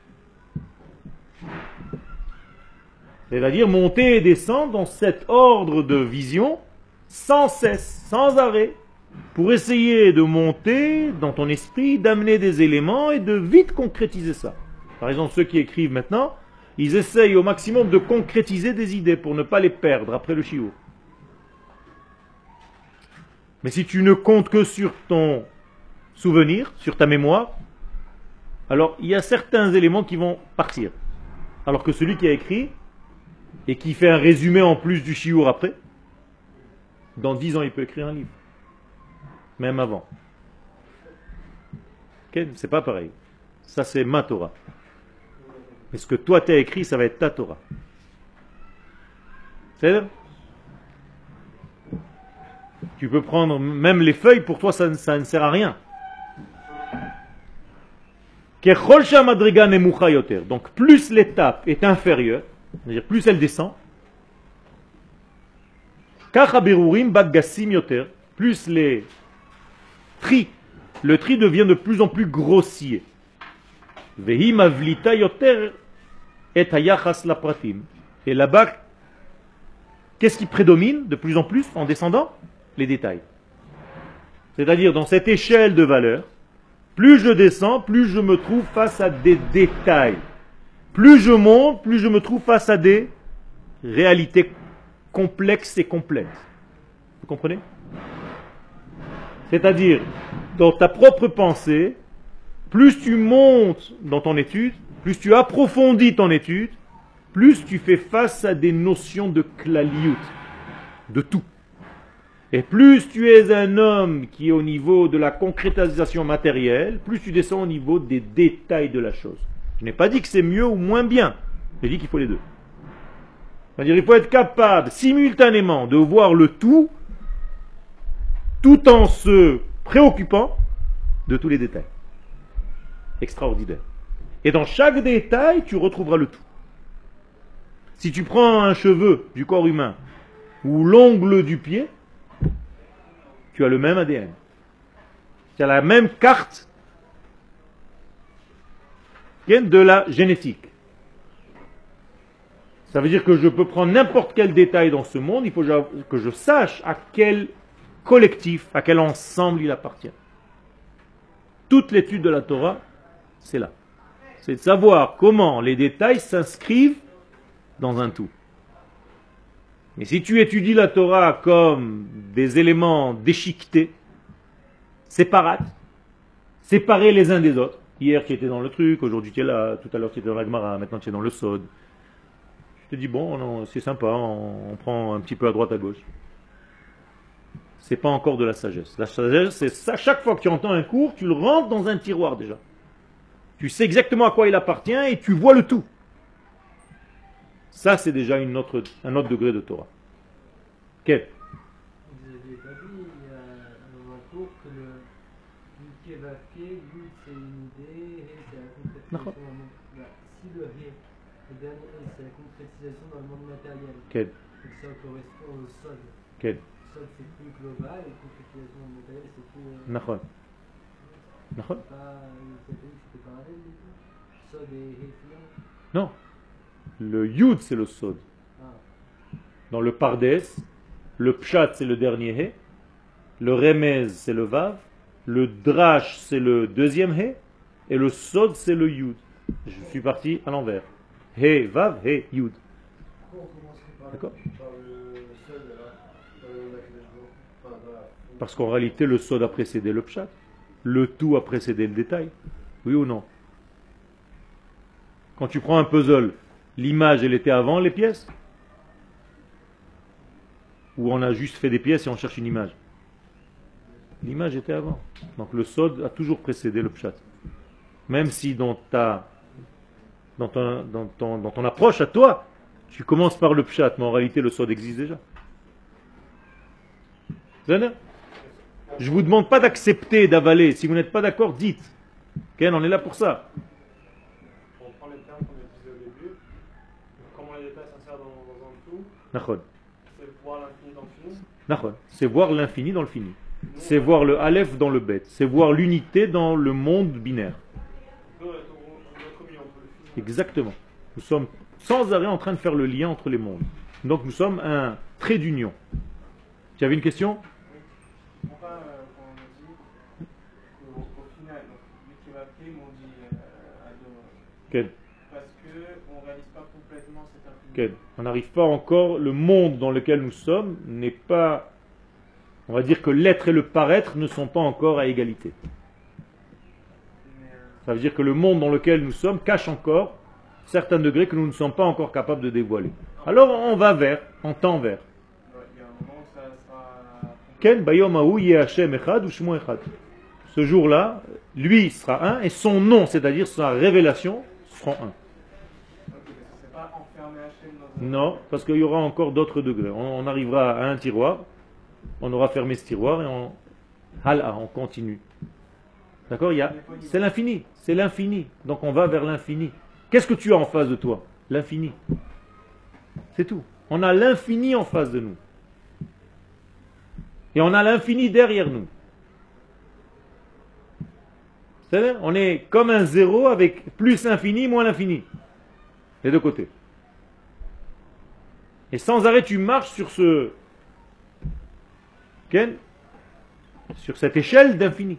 C'est-à-dire monter et descendre dans cet ordre de vision sans cesse, sans arrêt, pour essayer de monter dans ton esprit, d'amener des éléments et de vite concrétiser ça. Par exemple, ceux qui écrivent maintenant, ils essayent au maximum de concrétiser des idées pour ne pas les perdre après le shiur. Mais si tu ne comptes que sur ton souvenir, sur ta mémoire, alors il y a certains éléments qui vont partir. Alors que celui qui a écrit, et qui fait un résumé en plus du shiur après, dans dix ans il peut écrire un livre. Même avant. Okay? C'est pas pareil. Ça c'est ma Torah. Mais ce que toi tu as écrit, ça va être ta Torah. C'est-à-dire, tu peux prendre même les feuilles, pour toi ça, ça ne sert à rien. Donc plus l'étape est inférieure, c'est-à-dire plus elle descend, plus les tri, le tri devient de plus en plus grossier. Et là-bas, qu'est-ce qui prédomine de plus en plus en descendant? Les détails. C'est-à-dire dans cette échelle de valeur, plus je descends, plus je me trouve face à des détails. Plus je monte, plus je me trouve face à des réalités complexes et complètes. Vous comprenez? C'est-à-dire, dans ta propre pensée, plus tu montes dans ton étude, plus tu approfondis ton étude, plus tu fais face à des notions de klaliout, de tout. Et plus tu es un homme qui est au niveau de la concrétisation matérielle, plus tu descends au niveau des détails de la chose. Je n'ai pas dit que c'est mieux ou moins bien. J'ai dit qu'il faut les deux. C'est-à-dire qu'il faut être capable simultanément de voir le tout, tout en se préoccupant de tous les détails. Extraordinaire. Et dans chaque détail, tu retrouveras le tout. Si tu prends un cheveu du corps humain ou l'ongle du pied, tu as le même A D N. Tu as la même carte de la génétique. Ça veut dire que je peux prendre n'importe quel détail dans ce monde, il faut que je sache à quel collectif, à quel ensemble il appartient. Toute l'étude de la Torah, c'est là. C'est de savoir comment les détails s'inscrivent dans un tout. Mais si tu étudies la Torah comme des éléments déchiquetés, séparates, séparés les uns des autres, hier tu étais dans le truc, aujourd'hui tu es là, tout à l'heure tu étais dans la Gemara, maintenant tu es dans le Sod, je te dis bon, non, c'est sympa, on, on prend un petit peu à droite à gauche. C'est pas encore de la sagesse. La sagesse, c'est ça, chaque fois que tu entends un cours, tu le rentres dans un tiroir déjà. Tu sais exactement à quoi il appartient et tu vois le tout. Ça, c'est déjà une autre, un autre degré de Torah. Quel? Vous n'aviez pas dit, il y a dans un cours que le Yud Vav Ke, Yud c'est une idée, He c'est la concrétisation dans le monde. Bah, si le He, le dernier He, c'est la concrétisation dans le monde matériel, Quel? donc ça correspond au Sod. Quel? Le Sod c'est plus global, et la concrétisation dans le matériel c'est plus... Euh, Nachon. Nachon? c'est pas, c'était parallèle du tout. Sod et He final. Non. Le Yud, c'est le Sod. Ah. Dans le Pardes, le Pshat, c'est le dernier He. Le Remez, c'est le Vav. Le Drash, c'est le deuxième He. Et le Sod, c'est le Yud. Je suis parti à l'envers. He, Vav, He, Yud. Pourquoi on commencerait par, D'accord. par le seul, là, dans le monde d'Akadosh, enfin, dans la- Parce qu'en réalité, le Sod a précédé le Pshat. Le tout a précédé le détail. Oui ou non? Quand tu prends un puzzle, l'image, elle était avant les pièces? Ou on a juste fait des pièces et on cherche une image? L'image était avant. Donc le Sod a toujours précédé le Pshat. Même si dans ta, dans ton, dans ton, dans ton approche à toi, tu commences par le Pshat, mais en réalité le Sod existe déjà. Je ne vous demande pas d'accepter, d'avaler. Si vous n'êtes pas d'accord, dites. Okay, on est là pour ça. On prend les termes qu'on a utilisés au début. Comment les détails s'insèrent dans, dans un tout. Nachon. C'est voir l'infini dans le fini. Nachon. C'est voir l'infini dans le fini. C'est voir le Aleph dans le Bet. C'est voir l'unité dans le monde binaire. Exactement. Nous sommes sans arrêt en train de faire le lien entre les mondes. Donc nous sommes un trait d'union. Tu avais une question? Pourquoi euh, quand on dit qu'au au final, donc, qui va appeler, m'ont dit euh, à deux, Quel? parce qu'on ne réalise pas complètement cet infini. Quel? On n'arrive pas encore, le monde dans lequel nous sommes n'est pas, on va dire que l'être et le paraître ne sont pas encore à égalité. Mais, euh, Ça veut dire que le monde dans lequel nous sommes cache encore certains degrés que nous ne sommes pas encore capables de dévoiler. Alors on va vers, on tend vers. ouais, il y a un moment où ça sera. Ken bayom haou yeh Hashem echad ou Shmo echad. Ce jour-là, lui sera un et son nom, c'est-à-dire sa révélation, seront un. Ok, c'est pas enfermer Hachem dans un. Non, parce qu'il y aura encore d'autres degrés. On, on arrivera à un tiroir, on aura fermé ce tiroir et on, hala, on continue. D'accord? Il y a, c'est l'infini, c'est l'infini. Donc on va vers l'infini. Qu'est-ce que tu as en face de toi? L'infini. C'est tout. On a l'infini en face de nous. Et on a l'infini derrière nous. C'est-à-dire, on est comme un zéro avec plus l'infini, moins l'infini. Les deux côtés. Et sans arrêt, tu marches sur ce... Ken, sur cette échelle d'infini.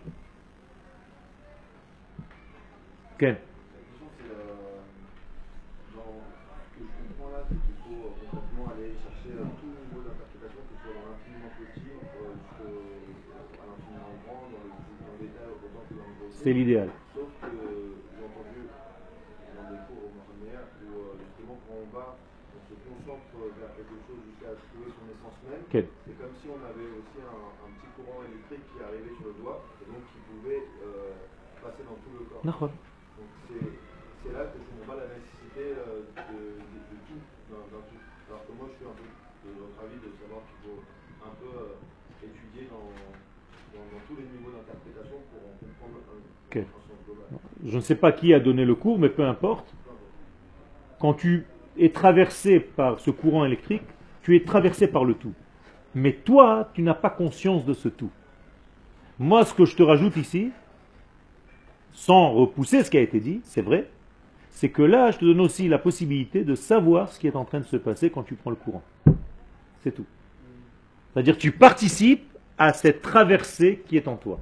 Ken. La question c'est, euh, dans ce que je comprends là, c'est qu'il faut euh, complètement aller chercher euh, tout niveau d'interprétation, que ce soit dans l'infiniment petit, euh, jusqu'à l'infiniment grand, dans le, dans le détail autant que dans le gros. C'est l'idéal. Sauf que euh, j'ai entendu dans des cours au Mohamed où euh, justement quand on va, on se concentre vers quelque chose jusqu'à trouver son essence même. Ken. C'est comme si on avait aussi un, un petit courant électrique qui arrivait sur le doigt et donc qui pouvait euh, passer dans tout le corps. D'accord. Donc c'est, c'est là que je ne vois pas la nécessité euh, de, de, de tout, d'un, d'un tout. Alors que moi je suis un peu de votre avis de savoir qu'il faut un peu euh, étudier dans, dans, dans tous les niveaux d'interprétation pour en comprendre un, Okay. un sens global. Je ne sais pas qui a donné le cours, mais peu importe. Quand tu es traversé par ce courant électrique, tu es traversé par le tout. Mais toi, tu n'as pas conscience de ce tout. Moi, ce que je te rajoute ici, sans repousser ce qui a été dit, c'est vrai, c'est que là, je te donne aussi la possibilité de savoir ce qui est en train de se passer quand tu prends le courant. C'est tout. C'est-à-dire tu participes à cette traversée qui est en toi.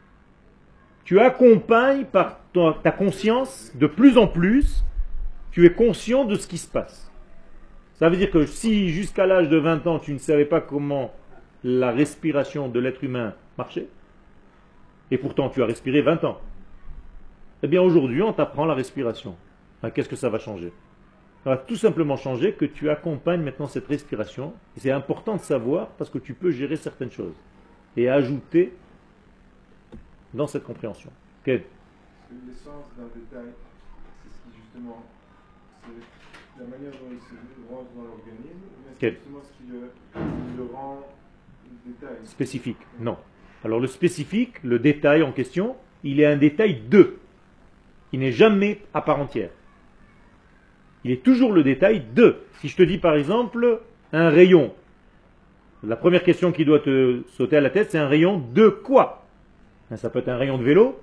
Tu accompagnes par ta, ta conscience de plus en plus, tu es conscient de ce qui se passe. Ça veut dire que si jusqu'à l'âge de vingt ans, tu ne savais pas comment la respiration de l'être humain marchait, et pourtant tu as respiré vingt ans, eh bien aujourd'hui on t'apprend la respiration. Alors, qu'est-ce que ça va changer? Ça va tout simplement changer que tu accompagnes maintenant cette respiration, et c'est important de savoir parce que tu peux gérer certaines choses, et ajouter dans cette compréhension. Okay. L'essence d'un détail, c'est ce qui justement, c'est la manière dont il se rentre dans l'organisme, mais c'est Okay. justement ce qui le, qui le rend détail. Spécifique, non. Alors le spécifique, le détail en question, il est un détail de. Il n'est jamais à part entière. Il est toujours le détail de. Si je te dis par exemple un rayon, la première question qui doit te sauter à la tête, c'est un rayon de quoi? Ça peut être un rayon de vélo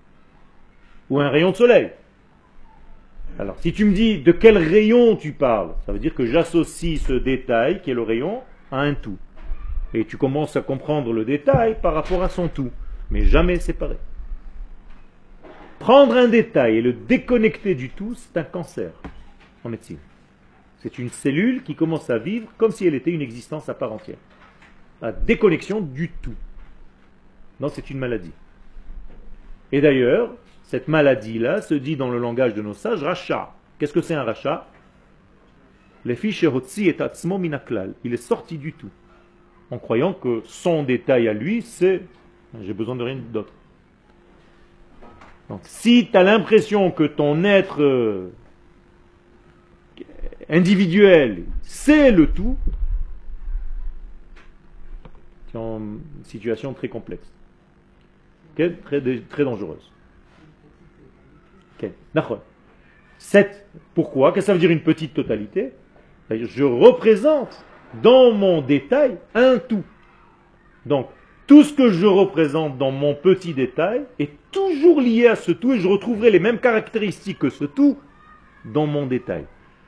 ou un rayon de soleil. Alors, si tu me dis de quel rayon tu parles, ça veut dire que j'associe ce détail, qui est le rayon, à un tout. Et tu commences à comprendre le détail par rapport à son tout, mais jamais séparé. Prendre un détail et le déconnecter du tout, c'est un cancer en médecine. C'est une cellule qui commence à vivre comme si elle était une existence à part entière. La déconnexion du tout. Non, c'est une maladie. Et d'ailleurs, cette maladie-là se dit dans le langage de nos sages, rachat. Qu'est-ce que c'est un rachat? Les fiches hotzi et atzmo minaklal. Il est sorti du tout. En croyant que son détail à lui, c'est j'ai besoin de rien d'autre. Donc, si tu as l'impression que ton être euh, individuel, c'est le tout, tu es en situation très complexe. Okay? Très, très dangereuse. Okay. sept. Pourquoi? Qu'est-ce que ça veut dire une petite totalité? C'est-à-dire, je représente dans mon détail un tout. Donc, Tout ce que je représente dans mon petit détail est toujours lié à ce tout et je retrouverai les mêmes caractéristiques que ce tout dans mon détail.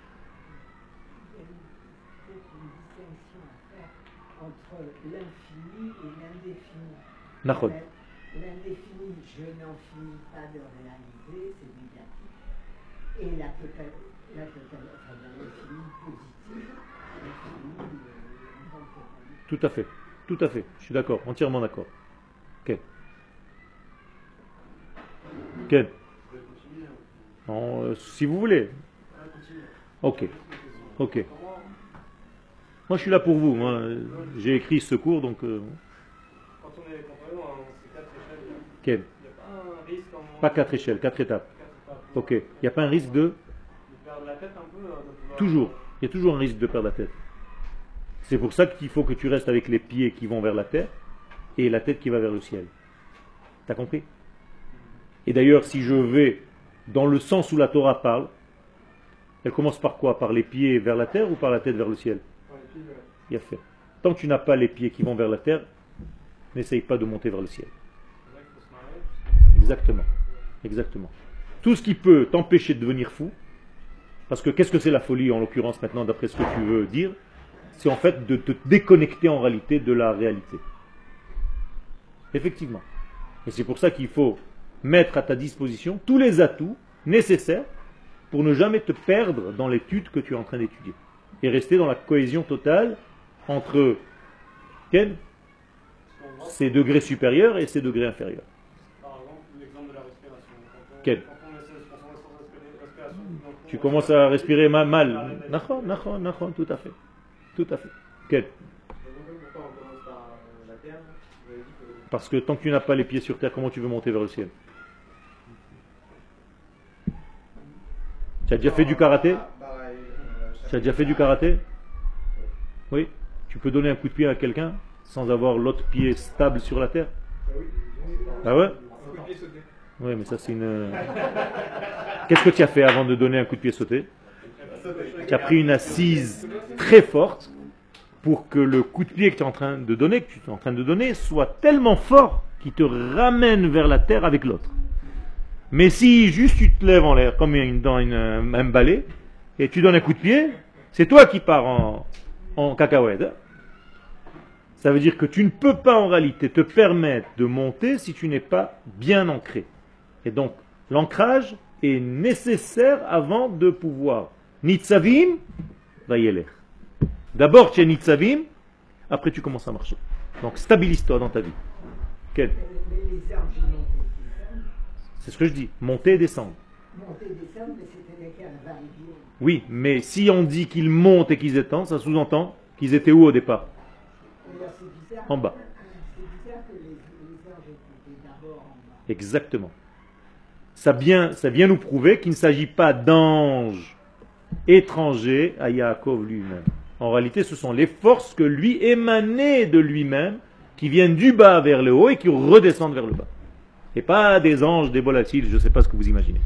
Entre l'infini et l'indéfini. Nachon. L'indéfini, je n'en finis pas de réaliser, c'est négatif. Et la totale, la totale, enfin, l'infini positif, l'infini euh, intemporel. Tout à fait, tout à fait. Je suis d'accord, entièrement d'accord. Ok. Ok. Non, euh, si vous voulez. Ok. Ok. Moi, je suis là pour vous. Moi, j'ai écrit ce cours, donc. Euh... Quand on est quand on est dans ces quatre échelles, Ok. il n'y a pas un risque en. Pas quatre échelles, quatre étapes. Quatre étapes. Ok. Il n'y a pas un risque de. De perdre la tête un peu. euh, de pouvoir- Toujours. Il y a toujours un risque de perdre la tête. C'est pour ça qu'il faut que tu restes avec les pieds qui vont vers la terre et la tête qui va vers le ciel. T'as compris? Et d'ailleurs, si je vais dans le sens où la Torah parle, elle commence par quoi? Par les pieds vers la terre ou par la tête vers le ciel? Par les pieds, voilà. Il y a fait. Tant que tu n'as pas les pieds qui vont vers la terre, n'essaye pas de monter vers le ciel. C'est vrai qu'il faut se marier, parce que- Exactement. Exactement. Tout ce qui peut t'empêcher de devenir fou, parce que qu'est-ce que c'est la folie en l'occurrence maintenant d'après ce que tu veux dire? C'est en fait de te déconnecter en réalité de la réalité. Effectivement. Et c'est pour ça qu'il faut mettre à ta disposition tous les atouts nécessaires pour ne jamais te perdre dans l'étude que tu es en train d'étudier. Et rester dans la cohésion totale entre quel Parce qu'on voit, ces degrés supérieurs et ces degrés inférieurs. par exemple, l'exemple de la respiration. Quand on, Quel quand on essaie de se concentrer sur la respiration, donc on- Tu commences à respirer ma- mal. Nachon, nachon, nachon, tout à fait. Tout à fait. Quel Pourquoi on commence par euh, la terre? Vous avez dit que. Parce que tant que tu n'as pas les pieds sur terre, comment tu veux monter vers le ciel? Tu as déjà fait du karaté? Tu as déjà fait du karaté? Oui. Tu peux donner un coup de pied à quelqu'un sans avoir l'autre pied stable sur la terre? Ah ouais? Oui, mais ça c'est une... Qu'est-ce que tu as fait avant de donner un coup de pied sauté? Tu as pris une assise très forte pour que le coup de pied que tu es en train de donner, que tu es en train de donner, soit tellement fort qu'il te ramène vers la terre avec l'autre. Mais si juste tu te lèves en l'air comme une, dans une, un balai et tu donnes un coup de pied, c'est toi qui pars en, en cacahuète. hein. Ça veut dire que tu ne peux pas en réalité te permettre de monter si tu n'es pas bien ancré. Et donc, l'ancrage est nécessaire avant de pouvoir. Nitzavim, vayelech. D'abord, tu es Nitzavim, après tu commences à marcher. Donc, stabilise-toi dans ta vie. Quel Mais les anges, ils montent et descendent. C'est ce que je dis, monter et descendre. Monter et descendre, mais c'était lesquels va-et-vient. Oui, mais si on dit qu'ils montent et qu'ils descendent, ça sous-entend qu'ils étaient où au départ? Et là, c'est bizarre. En bas. C'est bizarre que les, les anges étaient d'abord en bas. Exactement. Ça vient, ça vient nous prouver qu'il ne s'agit pas d'anges étrangers à Yaakov lui-même. En réalité, ce sont les forces que lui émanaient de lui-même, qui viennent du bas vers le haut et qui redescendent vers le bas. Et pas des anges, des volatiles, je ne sais pas ce que vous imaginez.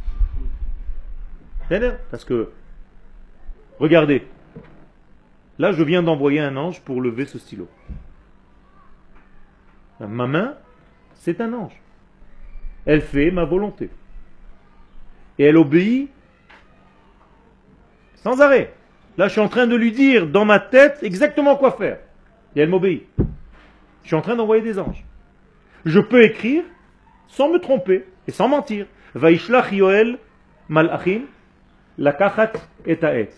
Parce que, regardez, là je viens d'envoyer un ange pour lever ce stylo. Ma main, c'est un ange. Elle fait ma volonté. Et elle obéit sans arrêt. Là, je suis en train de lui dire dans ma tête exactement quoi faire. Et elle m'obéit. Je suis en train d'envoyer des anges. Je peux écrire sans me tromper et sans mentir. Vaishlach Yoel malachim lakachat et ha'et.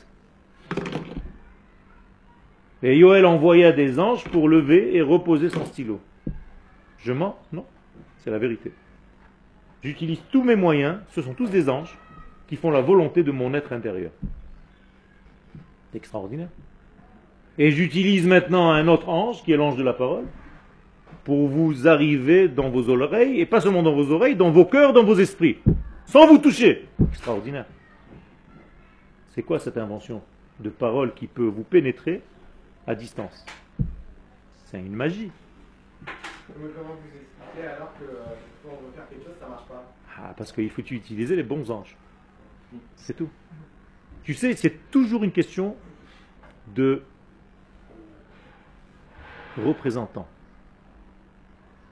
Et Yoel envoya des anges pour lever et reposer son stylo. Je mens? Non, c'est la vérité. J'utilise tous mes moyens, ce sont tous des anges qui font la volonté de mon être intérieur. C'est extraordinaire. Et j'utilise maintenant un autre ange, qui est l'ange de la parole, pour vous arriver dans vos oreilles, et pas seulement dans vos oreilles, dans vos cœurs, dans vos esprits, sans vous toucher. Extraordinaire. C'est quoi cette invention de parole qui peut vous pénétrer à distance? C'est une magie. Mais comment vous expliquez alors que euh, quand on veut faire quelque chose, ça marche pas? Ah, parce qu'il faut utiliser les bons anges. C'est tout. Tu sais, c'est toujours une question de représentant.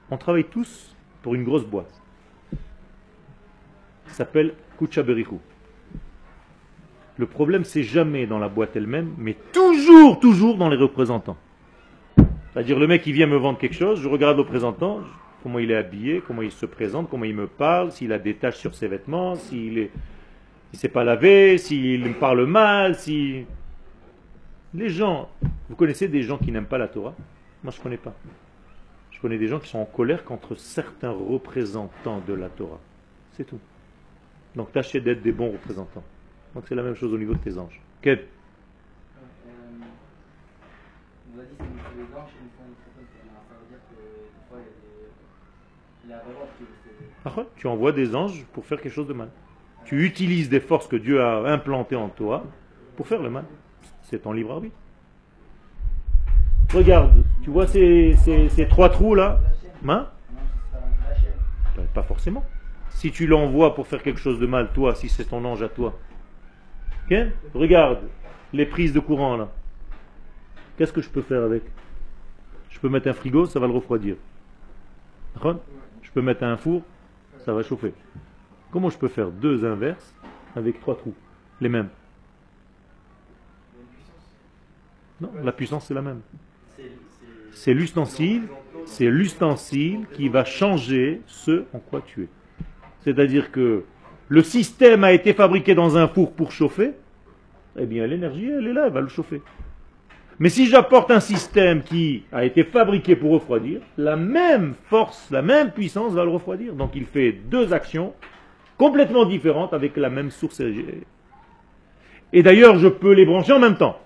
On travaille tous pour une grosse boîte. Ça s'appelle Kucha Berichu. Le problème, c'est jamais dans la boîte elle-même, mais toujours, toujours dans les représentants. C'est-à-dire, le mec qui vient me vendre quelque chose, je regarde le représentant, comment il est habillé, comment il se présente, comment il me parle, s'il a des taches sur ses vêtements, s'il est, il s'est pas lavé, s'il me parle mal, si... Les gens, vous connaissez des gens qui n'aiment pas la Torah? Moi, je connais pas. Je connais des gens qui sont en colère contre certains représentants de la Torah. C'est tout. Donc, tâchez d'être des bons représentants. Donc, c'est la même chose au niveau de tes anges. Quel? On a dit que c'est les anges et une fois ça veut dire que des fois il y a des... La revanche qui... Tu envoies des anges pour faire quelque chose de mal. Tu utilises des forces que Dieu a implantées en toi pour faire le mal. C'est ton libre arbitre. Regarde, tu vois ces, ces, ces trois trous là, hein? Pas forcément. Si tu l'envoies pour faire quelque chose de mal, toi, si c'est ton ange à toi. Okay? Regarde les prises de courant là. Qu'est-ce que je peux faire avec? Je peux mettre un frigo, ça va le refroidir. Je peux mettre un four, ça va chauffer. Comment je peux faire deux inverses avec trois trous? Les mêmes. Non, la puissance c'est la même. C'est l'ustensile, c'est l'ustensile qui va changer ce en quoi tu es. C'est-à-dire que le système a été fabriqué dans un four pour chauffer, eh bien l'énergie elle est là, elle va le chauffer. Mais si j'apporte un système qui a été fabriqué pour refroidir, la même force, la même puissance va le refroidir. Donc il fait deux actions complètement différentes avec la même source. Et d'ailleurs je peux les brancher en même temps.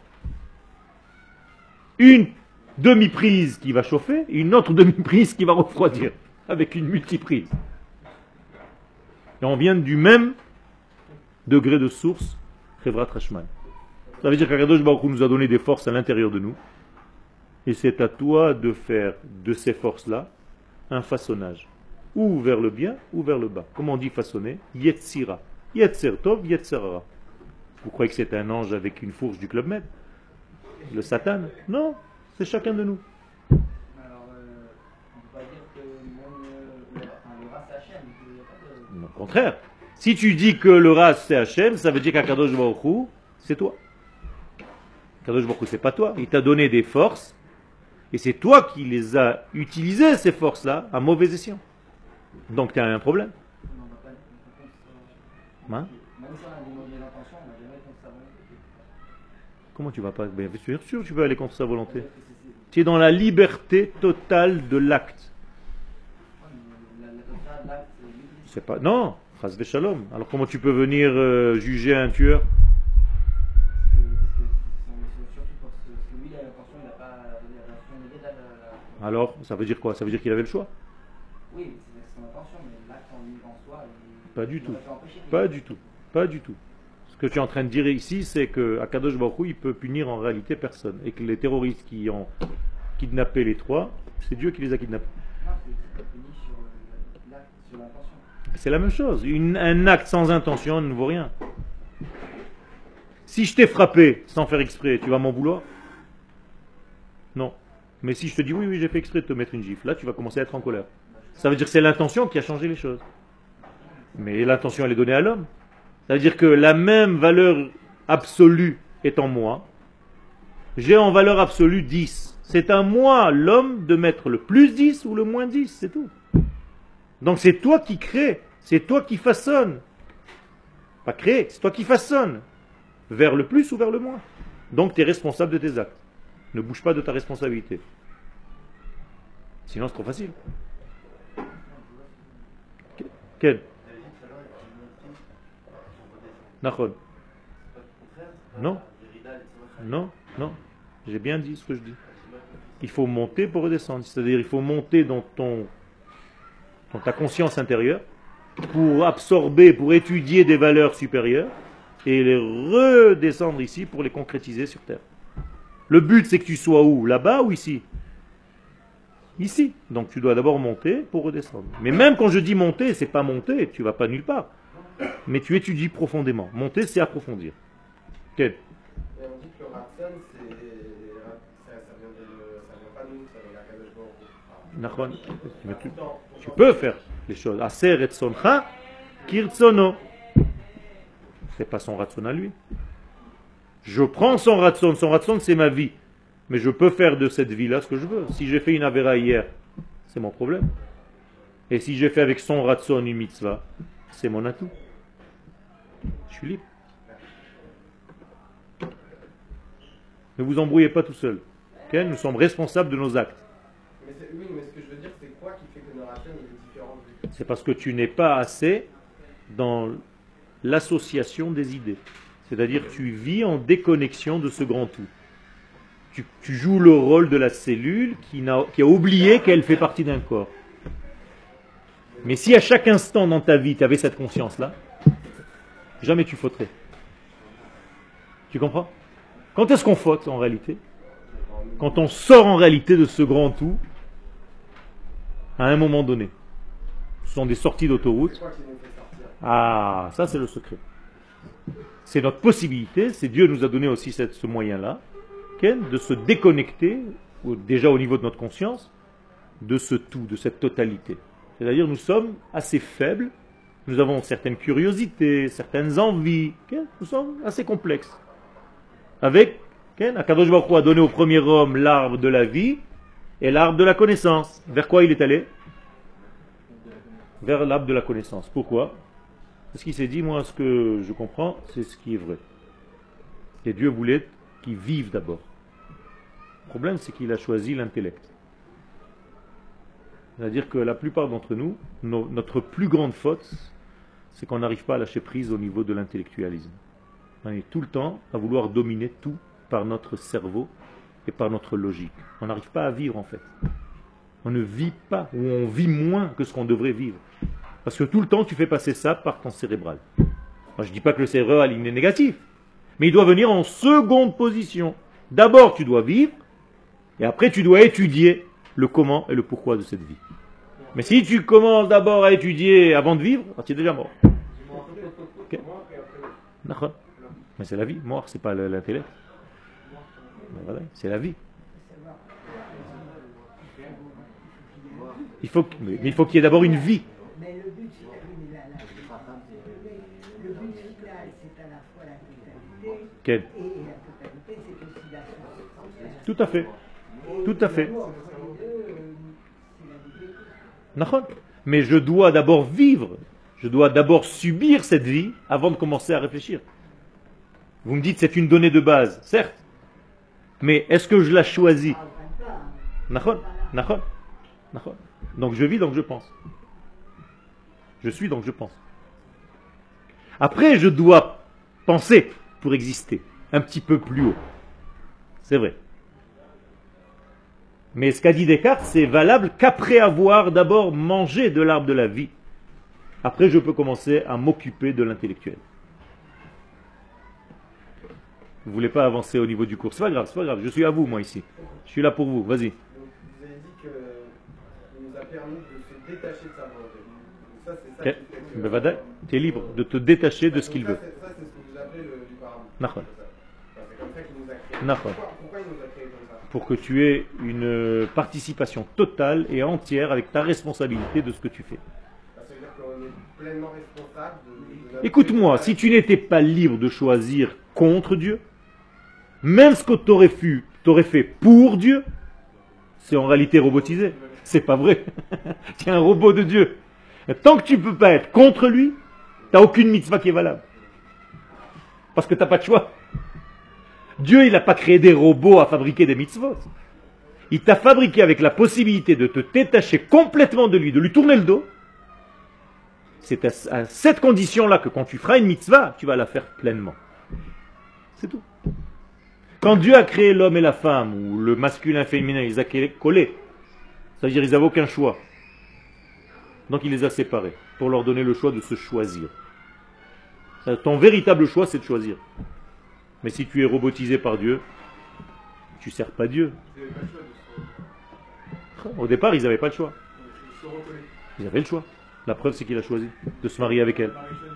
Une demi-prise qui va chauffer, une autre demi-prise qui va refroidir, avec une multiprise. Et on vient du même degré de source, Chevrat Hashmal. Ça veut dire qu'Akadosh Baruch Hu nous a donné des forces à l'intérieur de nous, et c'est à toi de faire de ces forces-là un façonnage, ou vers le bien, ou vers le bas. Comment on dit façonner? Yetzira. Yetzer Tov, Yetzerara. Vous croyez que c'est un ange avec une fourche du Club Med? Le Satan? Non, c'est chacun de nous. Alors, euh, on ne peut pas dire que même euh, le, enfin, le rat c'est Hachem, il n'y a pas de... Non, au contraire. Si tu dis que le ras c'est Hachem, ça veut dire qu'Akadosh Baruch Hu, c'est toi. Akadosh Baruch Hu, c'est pas toi. Il t'a donné des forces, et c'est toi qui les as utilisées, ces forces-là, à mauvais escient. Donc tu as un problème. On va pas être contre Hein? Même si on a des mauvaises intentions, on va jamais contre sa volonté. Comment tu vas pas? Bien sûr, sûr, tu veux aller contre sa volonté. Tu es dans la liberté totale de l'acte. C'est pas. Non, Chas v'Shalom. Alors comment tu peux venir euh, juger un tueur? Alors, ça veut dire quoi? Ça veut dire qu'il avait le choix? Oui, c'est son intention, mais l'acte en lui en soi. Pas du tout. Pas du tout. Pas du tout. Ce que tu es en train de dire ici, c'est que Akadosh Baruch Hu, il peut punir en réalité personne. Et que les terroristes qui ont kidnappé les trois, c'est Dieu qui les a kidnappés. Non, c'est puni sur l'acte, sur l'intention. C'est la même chose. Une, un acte sans intention ne vaut rien. Si je t'ai frappé sans faire exprès, tu vas m'en vouloir? Non. Mais si je te dis oui, oui, j'ai fait exprès de te mettre une gifle, là tu vas commencer à être en colère. Ça veut dire que c'est l'intention qui a changé les choses. Mais l'intention elle est donnée à l'homme. Ça veut dire que la même valeur absolue est en moi. J'ai en valeur absolue dix. C'est à moi, l'homme, de mettre le plus dix ou le moins dix, c'est tout. Donc c'est toi qui crée, c'est toi qui façonne. Pas créer, c'est toi qui façonne. Vers le plus ou vers le moins. Donc tu es responsable de tes actes. Ne bouge pas de ta responsabilité. Sinon c'est trop facile. Quel? Nachon. Non. Non, non. J'ai bien dit ce que je dis. Il faut monter pour redescendre. C'est-à-dire il faut monter dans ton dans ta conscience intérieure pour absorber, pour étudier des valeurs supérieures et les redescendre ici pour les concrétiser sur terre. Le but c'est que tu sois où? Là-bas ou ici? Ici. Donc tu dois d'abord monter pour redescendre. Mais même quand je dis monter, c'est pas monter, tu vas pas nulle part. Mais tu étudies profondément. Monter, c'est approfondir. Quel? Et on dit que le ratson, c'est, ça, ça, vient de, ça vient pas de nous, ça vient de la Kadosh Baruch Hu. Tu, tu peux faire les choses. Aser et soncha kirtsono. C'est pas son ratson à lui. Je prends son ratson. Son ratson, c'est ma vie. Mais je peux faire de cette vie-là ce que je veux. Si j'ai fait une avéra hier, c'est mon problème. Et si j'ai fait avec son ratson une mitzvah, c'est mon atout. Je suis libre. Ne vous embrouillez pas tout seul. Okay? Nous sommes responsables de nos actes. Mais oui, mais ce que je veux dire, c'est quoi qui fait que nos racines est différent? C'est parce que tu n'es pas assez dans l'association des idées. C'est-à-dire tu vis en déconnexion de ce grand tout. Tu, tu joues le rôle de la cellule qui, n'a, qui a oublié qu'elle fait partie d'un corps. Mais si à chaque instant dans ta vie tu avais cette conscience-là, jamais tu fauterais. Tu comprends? Quand est-ce qu'on faute en réalité? Quand on sort en réalité de ce grand tout à un moment donné. Ce sont des sorties d'autoroute. Ah, ça c'est le secret. C'est notre possibilité, c'est Dieu nous a donné aussi cette, ce moyen-là, de se déconnecter, déjà au niveau de notre conscience, de ce tout, de cette totalité. C'est-à-dire nous sommes assez faibles, nous avons certaines curiosités, certaines envies, nous sommes assez complexes. Avec, Akadosh Baruch Hu a donné au premier homme l'arbre de la vie et l'arbre de la connaissance. Vers quoi il est allé? Vers l'arbre de la connaissance. Pourquoi? Parce qu'il s'est dit, moi ce que je comprends, c'est ce qui est vrai. Et Dieu voulait qu'ils vivent d'abord. Le problème, c'est qu'il a choisi l'intellect. C'est-à-dire que la plupart d'entre nous, no, notre plus grande faute, c'est qu'on n'arrive pas à lâcher prise au niveau de l'intellectualisme. On est tout le temps à vouloir dominer tout par notre cerveau et par notre logique. On n'arrive pas à vivre en fait. On ne vit pas, ou on vit moins que ce qu'on devrait vivre. Parce que tout le temps, tu fais passer ça par ton cérébral. Moi, je ne dis pas que le cérébral il est négatif, mais il doit venir en seconde position. D'abord, tu dois vivre, et après, tu dois étudier le comment et le pourquoi de cette vie. Mais si tu commences d'abord à étudier avant de vivre, tu es déjà mort. Okay. Mais c'est la vie. Mort, c'est pas l'intellect. Voilà, c'est la vie. Il faut, mais il faut qu'il y ait d'abord une vie. Mais le but, c'est la, la, le but final, c'est à la fois la totalité. Quel? Et la totalité, c'est aussi la société. Tout à fait. Tout à fait. Mais je dois d'abord vivre. Je dois d'abord subir cette vie avant de commencer à réfléchir. Vous me dites c'est une donnée de base, certes. Mais est-ce que je la choisis? Donc je vis, donc je pense. Je suis, donc je pense. Après, je dois penser pour exister, un petit peu plus haut. C'est vrai. Mais ce qu'a dit Descartes, c'est valable qu'après avoir d'abord mangé de l'arbre de la vie. Après, je peux commencer à m'occuper de l'intellectuel. Vous ne voulez pas avancer au niveau du cours? C'est pas grave, c'est pas grave. Je suis à vous, moi, ici. Je suis là pour vous. Vas-y. Donc, vous avez dit qu'il nous a permis de se détacher de sa volonté. Ça, c'est ça okay. qui fait que... Tu es libre de te détacher de ce qu'il veut. Ça, c'est ce que vous appelez le du paradis. D'accord. C'est comme ça qu'il nous a créé. D'accord. Pourquoi, pourquoi il nous a créé comme ça? Pour que tu aies une participation totale et entière avec ta responsabilité de ce que tu fais. Ça veut dire qu'on est pleinement responsable de... de notre... Écoute-moi, si tu n'étais pas libre de choisir contre Dieu, même ce que tu aurais fait, t'aurais fait pour Dieu, c'est en réalité robotisé. C'est pas vrai. Tu es un robot de Dieu. Et tant que tu ne peux pas être contre lui, tu n'as aucune mitzvah qui est valable. Parce que tu n'as pas de choix. Dieu, il n'a pas créé des robots à fabriquer des mitzvot. Il t'a fabriqué avec la possibilité de te détacher complètement de lui, de lui tourner le dos. C'est à, à cette condition-là que quand tu feras une mitzvah, tu vas la faire pleinement. C'est tout. Quand Dieu a créé l'homme et la femme, ou le masculin et le féminin, il les a collés. C'est-à-dire qu'ils n'avaient aucun choix. Donc il les a séparés, pour leur donner le choix de se choisir. Ton véritable choix, c'est de choisir. Mais si tu es robotisé par Dieu, tu ne sers pas Dieu. Au départ, ils n'avaient pas le choix. Ils avaient le choix. La preuve, c'est qu'il a choisi de se marier avec elle.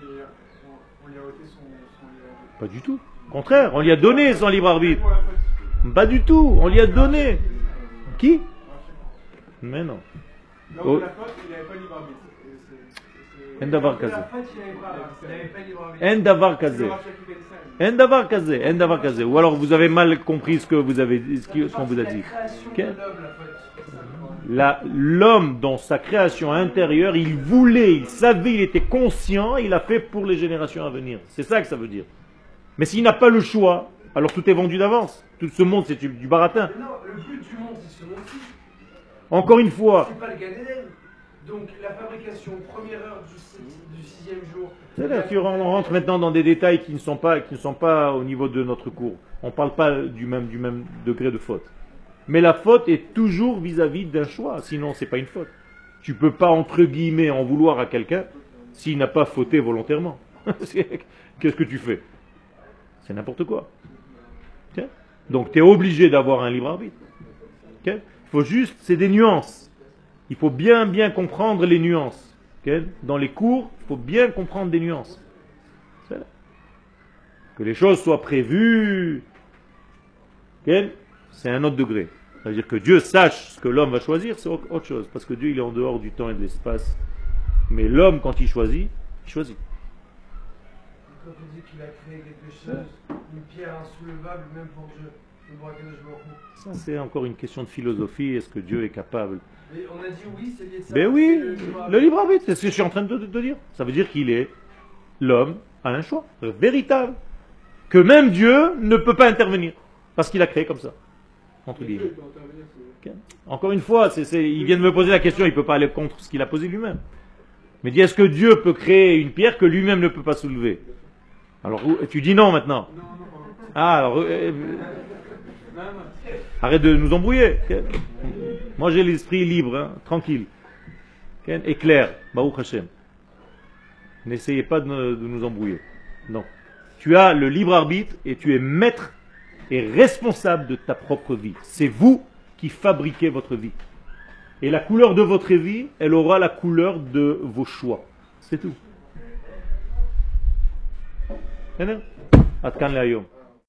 Pas du tout. Au contraire, on lui a donné son libre arbitre. Pas du tout, on lui a donné. Qui? Mais non. Là Oh. où la faute, il n'avait pas libre arbitre. Et c'est- c'est- En davar La kazé. faute, il n'avait pas, il n'avait pas libre arbitre. En davar C'est le kazé. Rav Shaki Ben Israël. En davar kazé. En davar kazé. Ou alors vous avez mal compris ce que vous avez dit, ce qui- ce qu'on vous a dit. La création Ok. de l'homme, la faute. La- L'homme, dans sa création intérieure, il voulait, il savait, il était conscient, il a fait pour les générations à venir. C'est ça que ça veut dire. Mais s'il n'a pas le choix, alors tout est vendu d'avance. Tout ce monde, c'est du, du baratin. Non, le but du monde, c'est ce monde-ci. Encore une fois, C'est pas le Gan Eden. Donc la fabrication, première heure du, sept- du sixième jour. c'est là, tu- on rentre maintenant dans des détails qui ne sont pas, qui ne sont pas au niveau de notre cours. On ne parle pas du même, du même degré de faute. Mais la faute est toujours vis-à-vis d'un choix, sinon c'est pas une faute. Tu peux pas, entre guillemets, en vouloir à quelqu'un s'il n'a pas fauté volontairement. Qu'est-ce que tu fais? C'est n'importe quoi. Ok. Donc tu es obligé d'avoir un libre arbitre. Ok. Il faut juste, c'est des nuances. Il faut bien bien comprendre les nuances. Ok. Dans les cours, il faut bien comprendre des nuances. C'est là. Que les choses soient prévues. Ok. C'est un autre degré. Ça veut dire que Dieu sache ce que l'homme va choisir, c'est autre chose. Parce que Dieu, il est en dehors du temps et de l'espace. Mais l'homme, quand il choisit, il choisit. Quand on dit qu'il a créé quelque chose, une pierre insoulevable, même pour Dieu, le braquage de Baruch Hu. Ça, c'est encore une question de philosophie. Est-ce que Dieu est capable? Mais on a dit oui, c'est lié de ça. Ben oui, c'est libre le arbitre. libre arbitre, c'est ce que je suis en train de te dire. Ça veut dire qu'il est, l'homme a un choix véritable. Que même Dieu ne peut pas intervenir. Parce qu'il a créé comme ça. Entre guillemets. Dieu peut intervenir, c'est- Ok. Encore une fois, c'est, c'est, il vient de me poser la question, il ne peut pas aller contre ce qu'il a posé lui-même. Mais dit, est-ce que Dieu peut créer une pierre que lui-même ne peut pas soulever? Alors, où- tu dis non maintenant. Non, non, pardon. Ah, alors, euh, Non, non. arrête de nous embrouiller. Ok. Moi, j'ai l'esprit libre, hein, tranquille. Ok. Et clair. Baruch Hashem. N'essayez pas de, ne- de nous embrouiller. Non. Tu as le libre arbitre et tu es maître et responsable de ta propre vie. C'est vous qui fabriquez votre vie. Et la couleur de votre vie, elle aura la couleur de vos choix. C'est tout. Ad kan le'ayom.